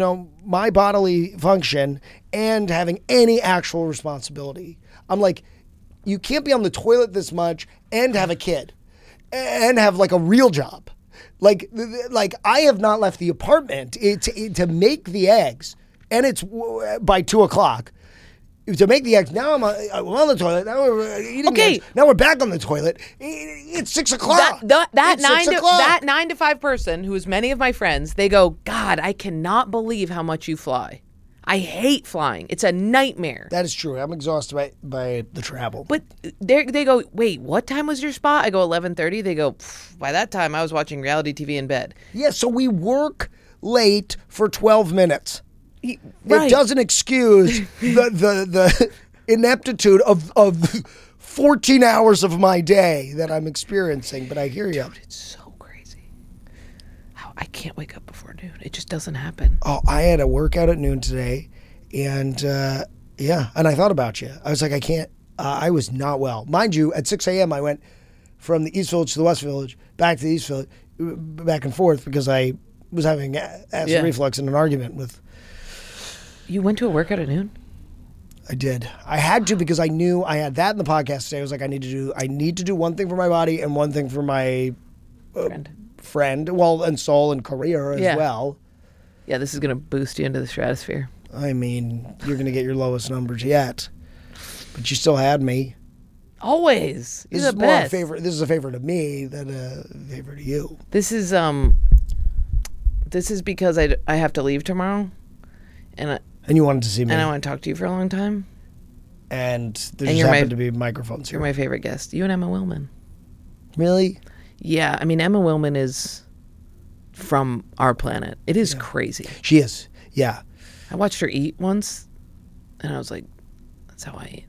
function and having any actual responsibility. I'm like, you can't be on the toilet this much and have a kid and have like a real job. Like I have not left the apartment to make the eggs, and it's by 2 o'clock. To make the eggs, now I'm on the toilet. Now we're eating Okay. eggs. Now we're back on the toilet. It's 6 o'clock. That 9 to 5 person, who is many of my friends, they go, God, I cannot believe how much you fly. I hate flying. It's a nightmare. That is true. I'm exhausted by the travel. But they go, wait, what time was your spot? I go 11:30. They go, by that time I was watching reality TV in bed. Yeah, so we work late for 12 minutes. Right. It doesn't excuse the ineptitude of 14 hours of my day that I'm experiencing, but I hear you. Dude, it's so crazy. How I can't wake up before noon. It just doesn't happen. Oh, I had a workout at noon today, and and I thought about you. I was like, I can't, I was not well. Mind you, at 6 a.m. I went from the East Village to the West Village, back to the East Village, back and forth, because I was having acid reflux in an argument with... You went to a workout at noon? I did. I had to, because I knew I had that in the podcast today. I was like, I need to do one thing for my body and one thing for my friend, well, and soul and career as well. Yeah, this is going to boost you into the stratosphere. I mean, you're going to get your lowest numbers yet, but you still had me. Always. You're This the is more a best. favor. This is a favor to me than a favor to you. This is because I have to leave tomorrow, and you wanted to see me, I want to talk to you for a long time. and there And just you're happened to be microphones here. You're my favorite guest. You and Emma Willman. Really? Yeah, I mean, Emma Willman is from our planet. It is crazy. She is. Yeah. I watched her eat once, and I was like, that's how I eat.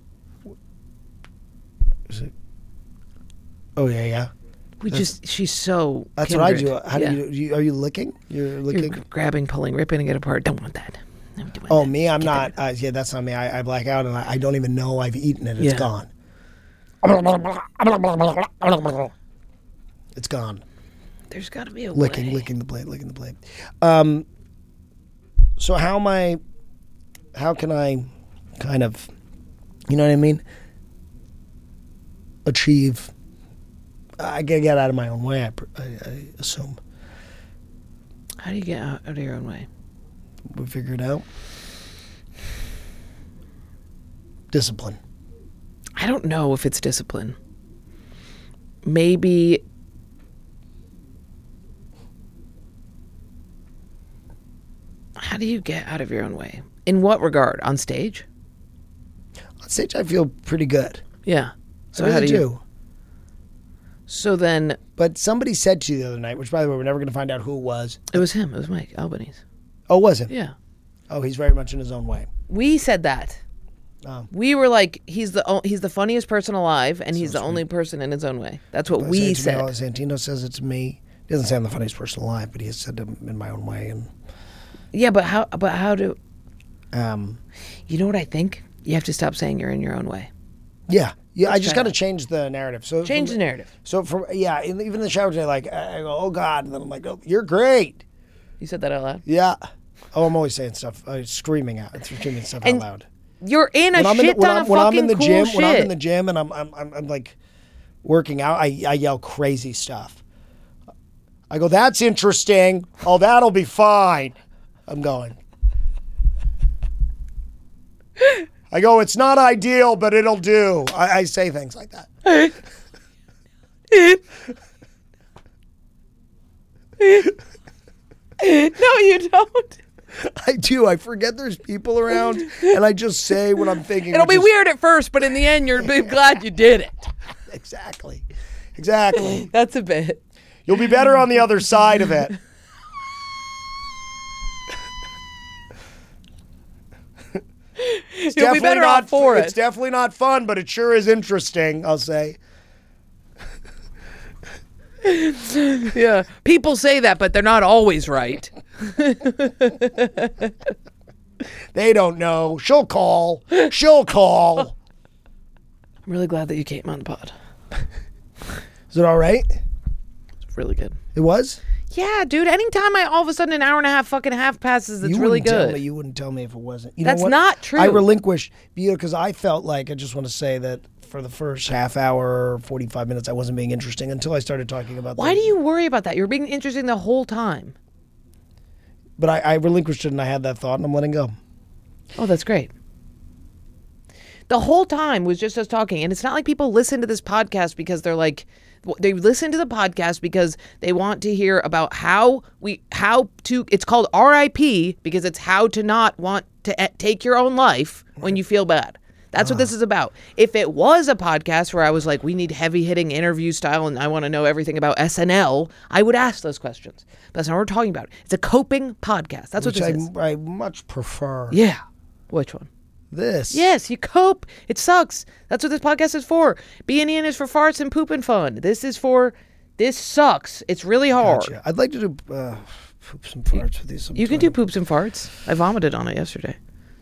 Is it? Oh yeah. She's so That's what I kindred. do. How do you? Are you licking? You're licking. You're grabbing, pulling, ripping, and get apart. Don't want that. I'm doing Oh, that. me? I'm Get not. that. Yeah, that's not me. I black out and I don't even know I've eaten it. It's Yeah. gone. It's gone. There's got to be a Licking way. the blade. So how can I kind of, you know what I mean? Achieve. I gotta get out of my own way, I assume. How do you get out of your own way? We figure it out. Discipline. I don't know if it's discipline. Maybe how do you get out of your own way? In what regard? On stage? On stage, I feel pretty good. Yeah. So how do you? So then But somebody said to you the other night, which by the way, we're never going to find out who it was. it was him. It was Mike Albanese. Oh, was it? Yeah. Oh, he's very much in his own way. We said that. Oh. We were like, he's the funniest person alive, and he's the only person in his own way. That's what we said. Santino says it to me. He doesn't say I'm the funniest person alive, but he has said it in my own way. And Yeah, but how do um, you know what I think? You have to stop saying you're in your own way. yeah. I just try got to that. change the narrative. So Change the narrative. So even in the shower today, like I go, oh God, and then I'm like, oh, you're great. You said that out loud. Yeah. Oh, I'm always saying stuff, screaming stuff And out loud. You're in a shit ton of when I'm fucking in the cool gym, shit. when I'm in the gym, and I'm like, working out, I yell crazy stuff. I go, that's interesting. Oh, that'll be fine. I'm going. I go, it's not ideal, but it'll do. I say things like that. No, you don't. I do. I forget there's people around, and I just say what I'm thinking. It'll be weird at first, but in the end, you're glad you did it. Exactly. That's a bit. You'll be better on the other side of it. You'll be better off for it. It's definitely not fun, but it sure is interesting, I'll say. Yeah. People say that, but they're not always right. They don't know. She'll call. I'm really glad that you came on the pod. Is it all right? It's really good. It was? Yeah, dude. Anytime all of a sudden an hour and a half fucking half passes, it's really good. You wouldn't tell me if it wasn't. You That's know what? not true. I relinquished, because I felt like, I just want to say that for the first half hour, 45 minutes, I wasn't being interesting until I started talking about Why do you worry about that? You're being interesting the whole time. But I relinquished it, and I had that thought, and I'm letting go. Oh, that's great. The whole time was just us talking. And it's not like people listen to this podcast because they're like, they listen to the podcast because they want to hear about it's called RIP because it's how to not want to take your own life when you feel bad. That's what this is about. If it was a podcast where I was like, we need heavy hitting interview style and I want to know everything about SNL, I would ask those questions. But that's not what we're talking about. It's a coping podcast. That's what this is. I much prefer. Yeah. Which one? This. Yes, you cope. It sucks. That's what this podcast is for. Being Ian is for farts and poop and fun. This sucks. It's really hard. Gotcha. I'd like to do poops and farts with you sometime. You can do poops and farts. I vomited on it yesterday.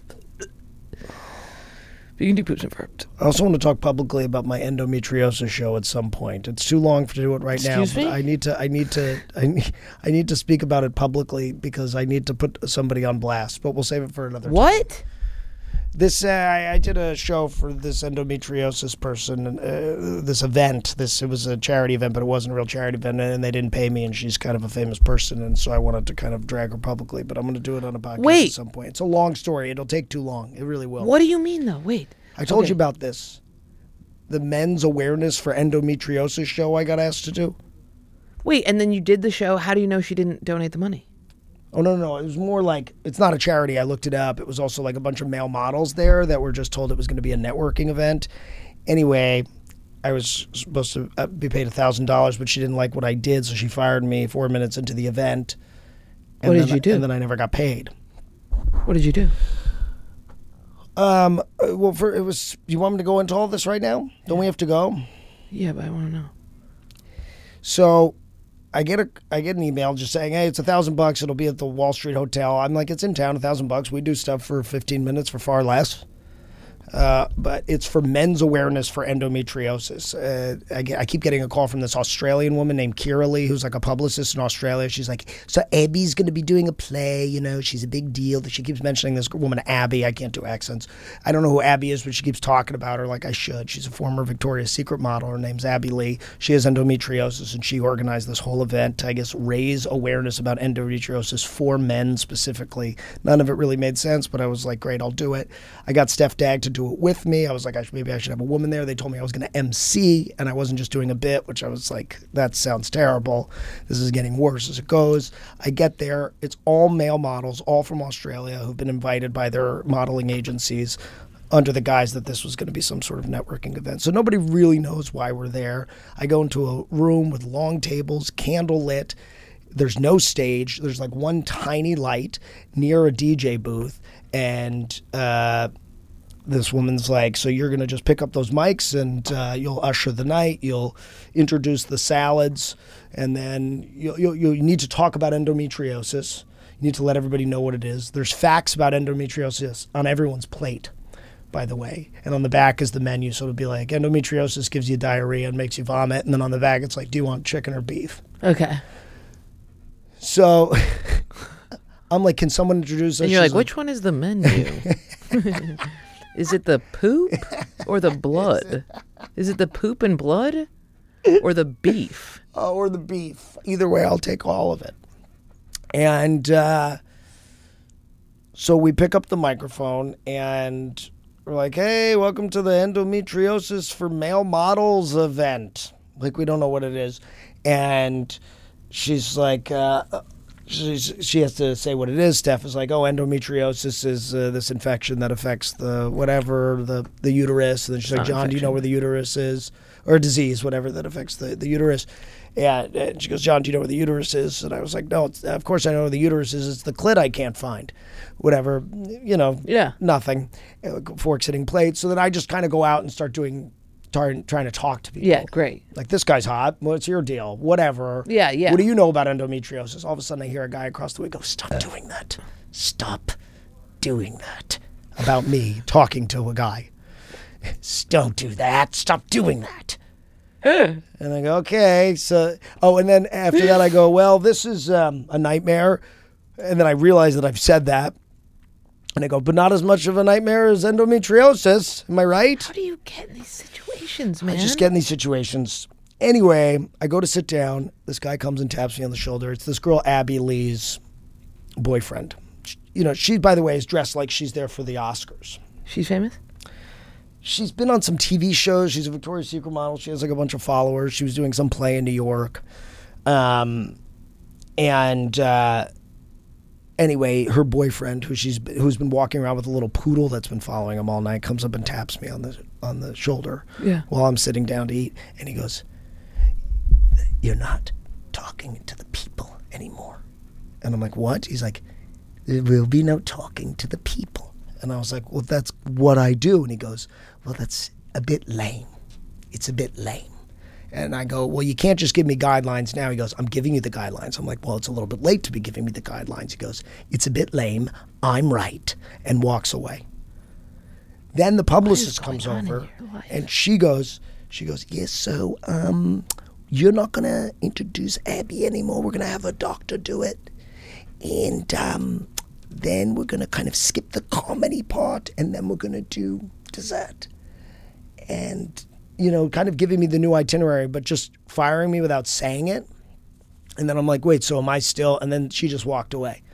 You can do poops and farts. I also want to talk publicly about my endometriosis show at some point. It's too long to do it right now. Excuse me? I need to speak about it publicly because I need to put somebody on blast. But we'll save it for another time. What? This I did a show for this endometriosis person, this event. It was a charity event, but it wasn't a real charity event, and they didn't pay me. And she's kind of a famous person, and so I wanted to kind of drag her publicly. But I'm going to do it on a podcast at some point. It's a long story. It'll take too long. It really will. What do you mean, though? Wait. I told you about this. The men's awareness for endometriosis show I got asked to do. Wait, and then you did the show. How do you know she didn't donate the money? Oh, no. It was more like, it's not a charity. I looked it up. It was also like a bunch of male models there that were just told it was going to be a networking event. Anyway, I was supposed to be paid $1,000, but she didn't like what I did, so she fired me 4 minutes into the event. What did you do? And then I never got paid. What did you do? Well, it was. You want me to go into all this right now? Don't we have to go? Yeah, but I want to know. So, I get an email just saying, "Hey, it's $1,000. It'll be at the Wall Street Hotel." I'm like, "It's in town. $1,000. We do stuff for 15 minutes for far less." But it's for men's awareness for endometriosis. I keep getting a call from this Australian woman named Kira Lee, who's like a publicist in Australia. She's like, so Abby's going to be doing a play, she's a big deal. She keeps mentioning this woman, Abby. I can't do accents. I don't know who Abby is, but she keeps talking about her like I should. She's a former Victoria's Secret model. Her name's Abby Lee. She has endometriosis, and she organized this whole event to, I guess, raise awareness about endometriosis for men specifically. None of it really made sense, but I was like, great, I'll do it. I got Steph Dagg to do it with me. I was like, maybe I should have a woman there. They told me I was going to MC, and I wasn't just doing a bit, which I was like, that sounds terrible. This is getting worse as it goes. I get there. It's all male models, all from Australia, who've been invited by their modeling agencies under the guise that this was going to be some sort of networking event. So nobody really knows why we're there. I go into a room with long tables, candle lit. There's no stage. There's like one tiny light near a DJ booth, and this woman's like, so you're going to just pick up those mics and you'll usher the night. You'll introduce the salads, and then you need to talk about endometriosis. You need to let everybody know what it is. There's facts about endometriosis on everyone's plate, by the way. And on the back is the menu. So it'll be like, endometriosis gives you diarrhea and makes you vomit. And then on the back, it's like, do you want chicken or beef? Okay. So I'm like, can someone introduce us? And you're like, which one is the menu? Is it the poop or the blood? Is it the poop and blood? or the beef? Or the beef. Either way, I'll take all of it. And so we pick up the microphone and we're like, hey, welcome to the endometriosis for male models event. Like, we don't know what it is. And she's like, she has to say what it is. Steph is like, oh, endometriosis is this infection that affects the uterus. And then she's like, John, do you know where the uterus is? Or disease, whatever, that affects the uterus. And she goes, John, do you know where the uterus is? And I was like, no, of course I know where the uterus is. It's the clit I can't find. Whatever, nothing. Fork sitting plate. So then I just kind of go out and start trying to talk to people. Yeah, great. Like, this guy's hot. What's your deal? Whatever. Yeah. What do you know about endometriosis? All of a sudden I hear a guy across the way go, stop doing that. Stop doing that. About me talking to a guy. Don't do that. Stop doing that. And I go, okay. So, and then after that I go, well, this is a nightmare. And then I realize that I've said that. And I go, but not as much of a nightmare as endometriosis. Am I right? How do you get in these situations, man? I just get in these situations. Anyway, I go to sit down. This guy comes and taps me on the shoulder. It's this girl, Abby Lee's boyfriend. She, by the way, is dressed like she's there for the Oscars. She's famous? She's been on some TV shows. She's a Victoria's Secret model. She has like a bunch of followers. She was doing some play in New York. Anyway, her boyfriend, who's been walking around with a little poodle that's been following him all night, comes up and taps me on the shoulder while I'm sitting down to eat. And he goes, you're not talking to the people anymore. And I'm like, what? He's like, there will be no talking to the people. And I was like, well, that's what I do. And he goes, well, that's a bit lame. It's a bit lame. And I go, well, you can't just give me guidelines now. He goes, I'm giving you the guidelines. I'm like, well, it's a little bit late to be giving me the guidelines. He goes, it's a bit lame. I'm right. And walks away. Then the publicist comes over and she goes, yes, so you're not going to introduce Abby anymore. We're going to have a doctor do it. And then we're going to kind of skip the comedy part and then we're going to do dessert. And kind of giving me the new itinerary, but just firing me without saying it. And then I'm like, wait, so am I still? And then she just walked away.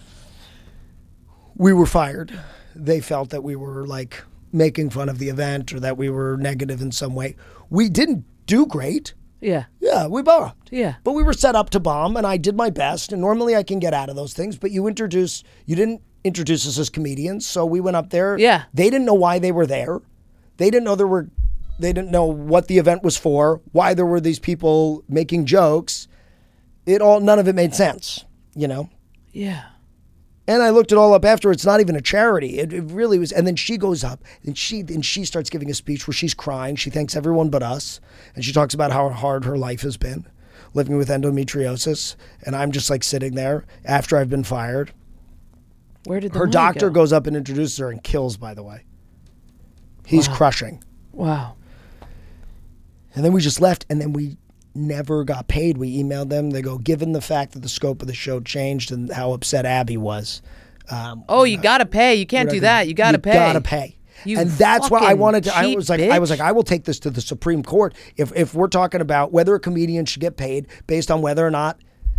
We were fired. They felt that we were like making fun of the event or that we were negative in some way. We didn't do great. Yeah. Yeah, we bombed. Yeah. But we were set up to bomb and I did my best. And normally I can get out of those things, but you didn't introduce us as comedians. So we went up there. Yeah. They didn't know why they were there. They didn't know what the event was for, why there were these people making jokes. None of it made sense, Yeah. And I looked it all up after. It's not even a charity. It really was. And then she goes up and she starts giving a speech where she's crying. She thanks everyone but us. And she talks about how hard her life has been living with endometriosis. And I'm just like sitting there after I've been fired. Where did her doctor goes up and introduces her and kills, by the way. He's crushing. Wow. And then we just left, and then we never got paid. We emailed them. They go, given the fact that the scope of the show changed and how upset Abby was. You got to pay. You can't do that. You got to pay. You got to pay. And that's why I wanted to. I was like, I will take this to the Supreme Court. If we're talking about whether a comedian should get paid based on whether or not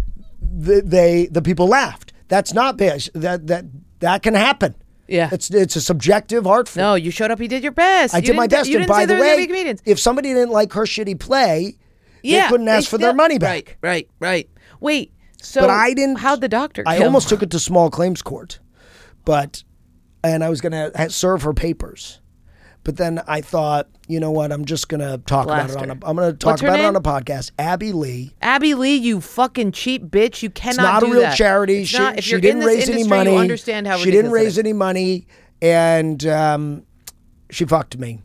the people laughed. That's not bad. That can happen. Yeah. It's a subjective art form. No, you showed up. You did your best. I did my best. And by the way, if somebody didn't like her shitty play, they couldn't ask for their money back. Right. Wait. So, but I didn't. How'd the doctor kill? I almost took it to small claims court, and I was going to serve her papers. But then I thought, you know what? I'm just going to talk about it I'm going to talk about it on a podcast. Abby Lee. Abby Lee, you fucking cheap bitch. You cannot do that. It's not a real charity. She didn't raise any money. You understand how she didn't raise any money, and she fucked me.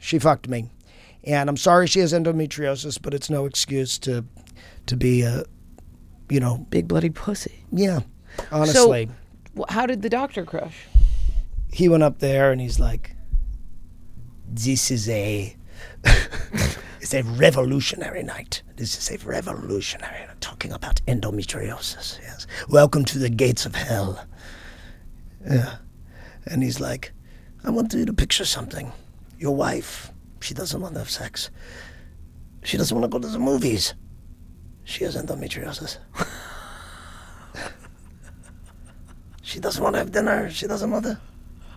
And I'm sorry she has endometriosis, but it's no excuse to be a, big bloody pussy. Yeah, honestly. So, how did the doctor crush? He went up there and he's like, this is it's a revolutionary night. This is a revolutionary night. Talking about endometriosis. Yes. Welcome to the gates of hell. Yeah. And he's like, I want you to picture something. Your wife, she doesn't want to have sex. She doesn't want to go to the movies. She has endometriosis. She doesn't want to have dinner. She doesn't want to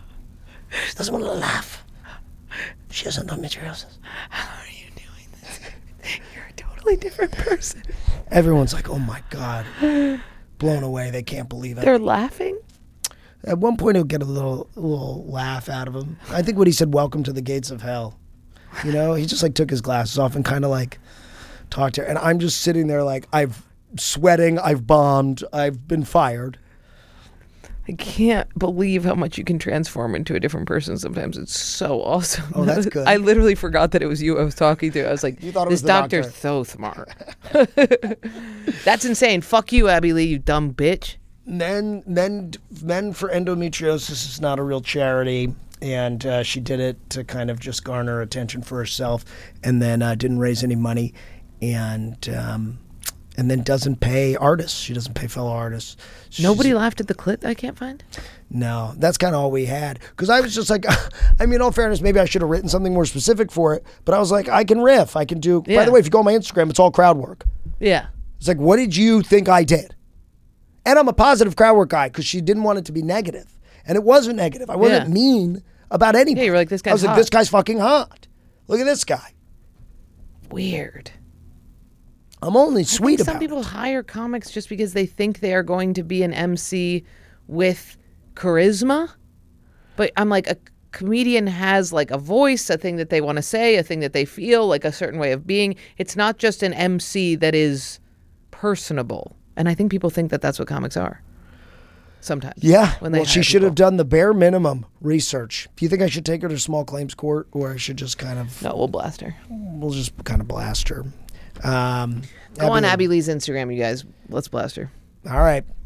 laugh. She has endometriosis. How are you doing this? You're a totally different person. Everyone's like, oh my God. Blown away. They can't believe it. They're laughing? At one point, he'll get a little laugh out of him. I think when he said, welcome to the gates of hell, you know, he just like took his glasses off and kind of like talked to her. And I'm just sitting there like, I've sweating, I've bombed, I've been fired. I can't believe how much you can transform into a different person sometimes. It's so awesome. Oh, that's good. I literally forgot that it was you I was talking to. I was like, You thought it this was the doctor's doctor. so smart. That's insane. Fuck you, Abby Lee, you dumb bitch. Men for endometriosis is not a real charity. And she did it to kind of just garner attention for herself, and then didn't raise any money, and then doesn't pay artists. She doesn't pay fellow artists. Nobody laughed at the clip I can't find? No, that's kind of all we had. Because I was just like, I mean, in all fairness, maybe I should have written something more specific for it. But I was like, I can riff. I can do. By Yeah. the way, if you go on my Instagram, it's all crowd work. Yeah. It's like, what did you think I did? And I'm a positive crowd work guy because she didn't want it to be negative. And it wasn't negative. I wasn't Yeah. mean about anybody. Yeah, you were like, this I was guy's like, hot. this guy's fucking hot. Look at this guy. Weird. I'm only I sweet think some about people it. hire comics just because they think they are going to be an MC with charisma. But I'm like, a comedian has like a voice, a thing that they want to say, a thing that they feel, like a certain way of being. It's not just an MC that is personable. And I think people think that that's what comics are. Sometimes. Yeah. When they Well, she hire should have people. done the bare minimum research. Do you think I should take her to small claims court, or I should just kind of, No, we'll blast her. we'll just kind of blast her? Go on Abby Lee's Instagram, you guys. Let's blast her. All right.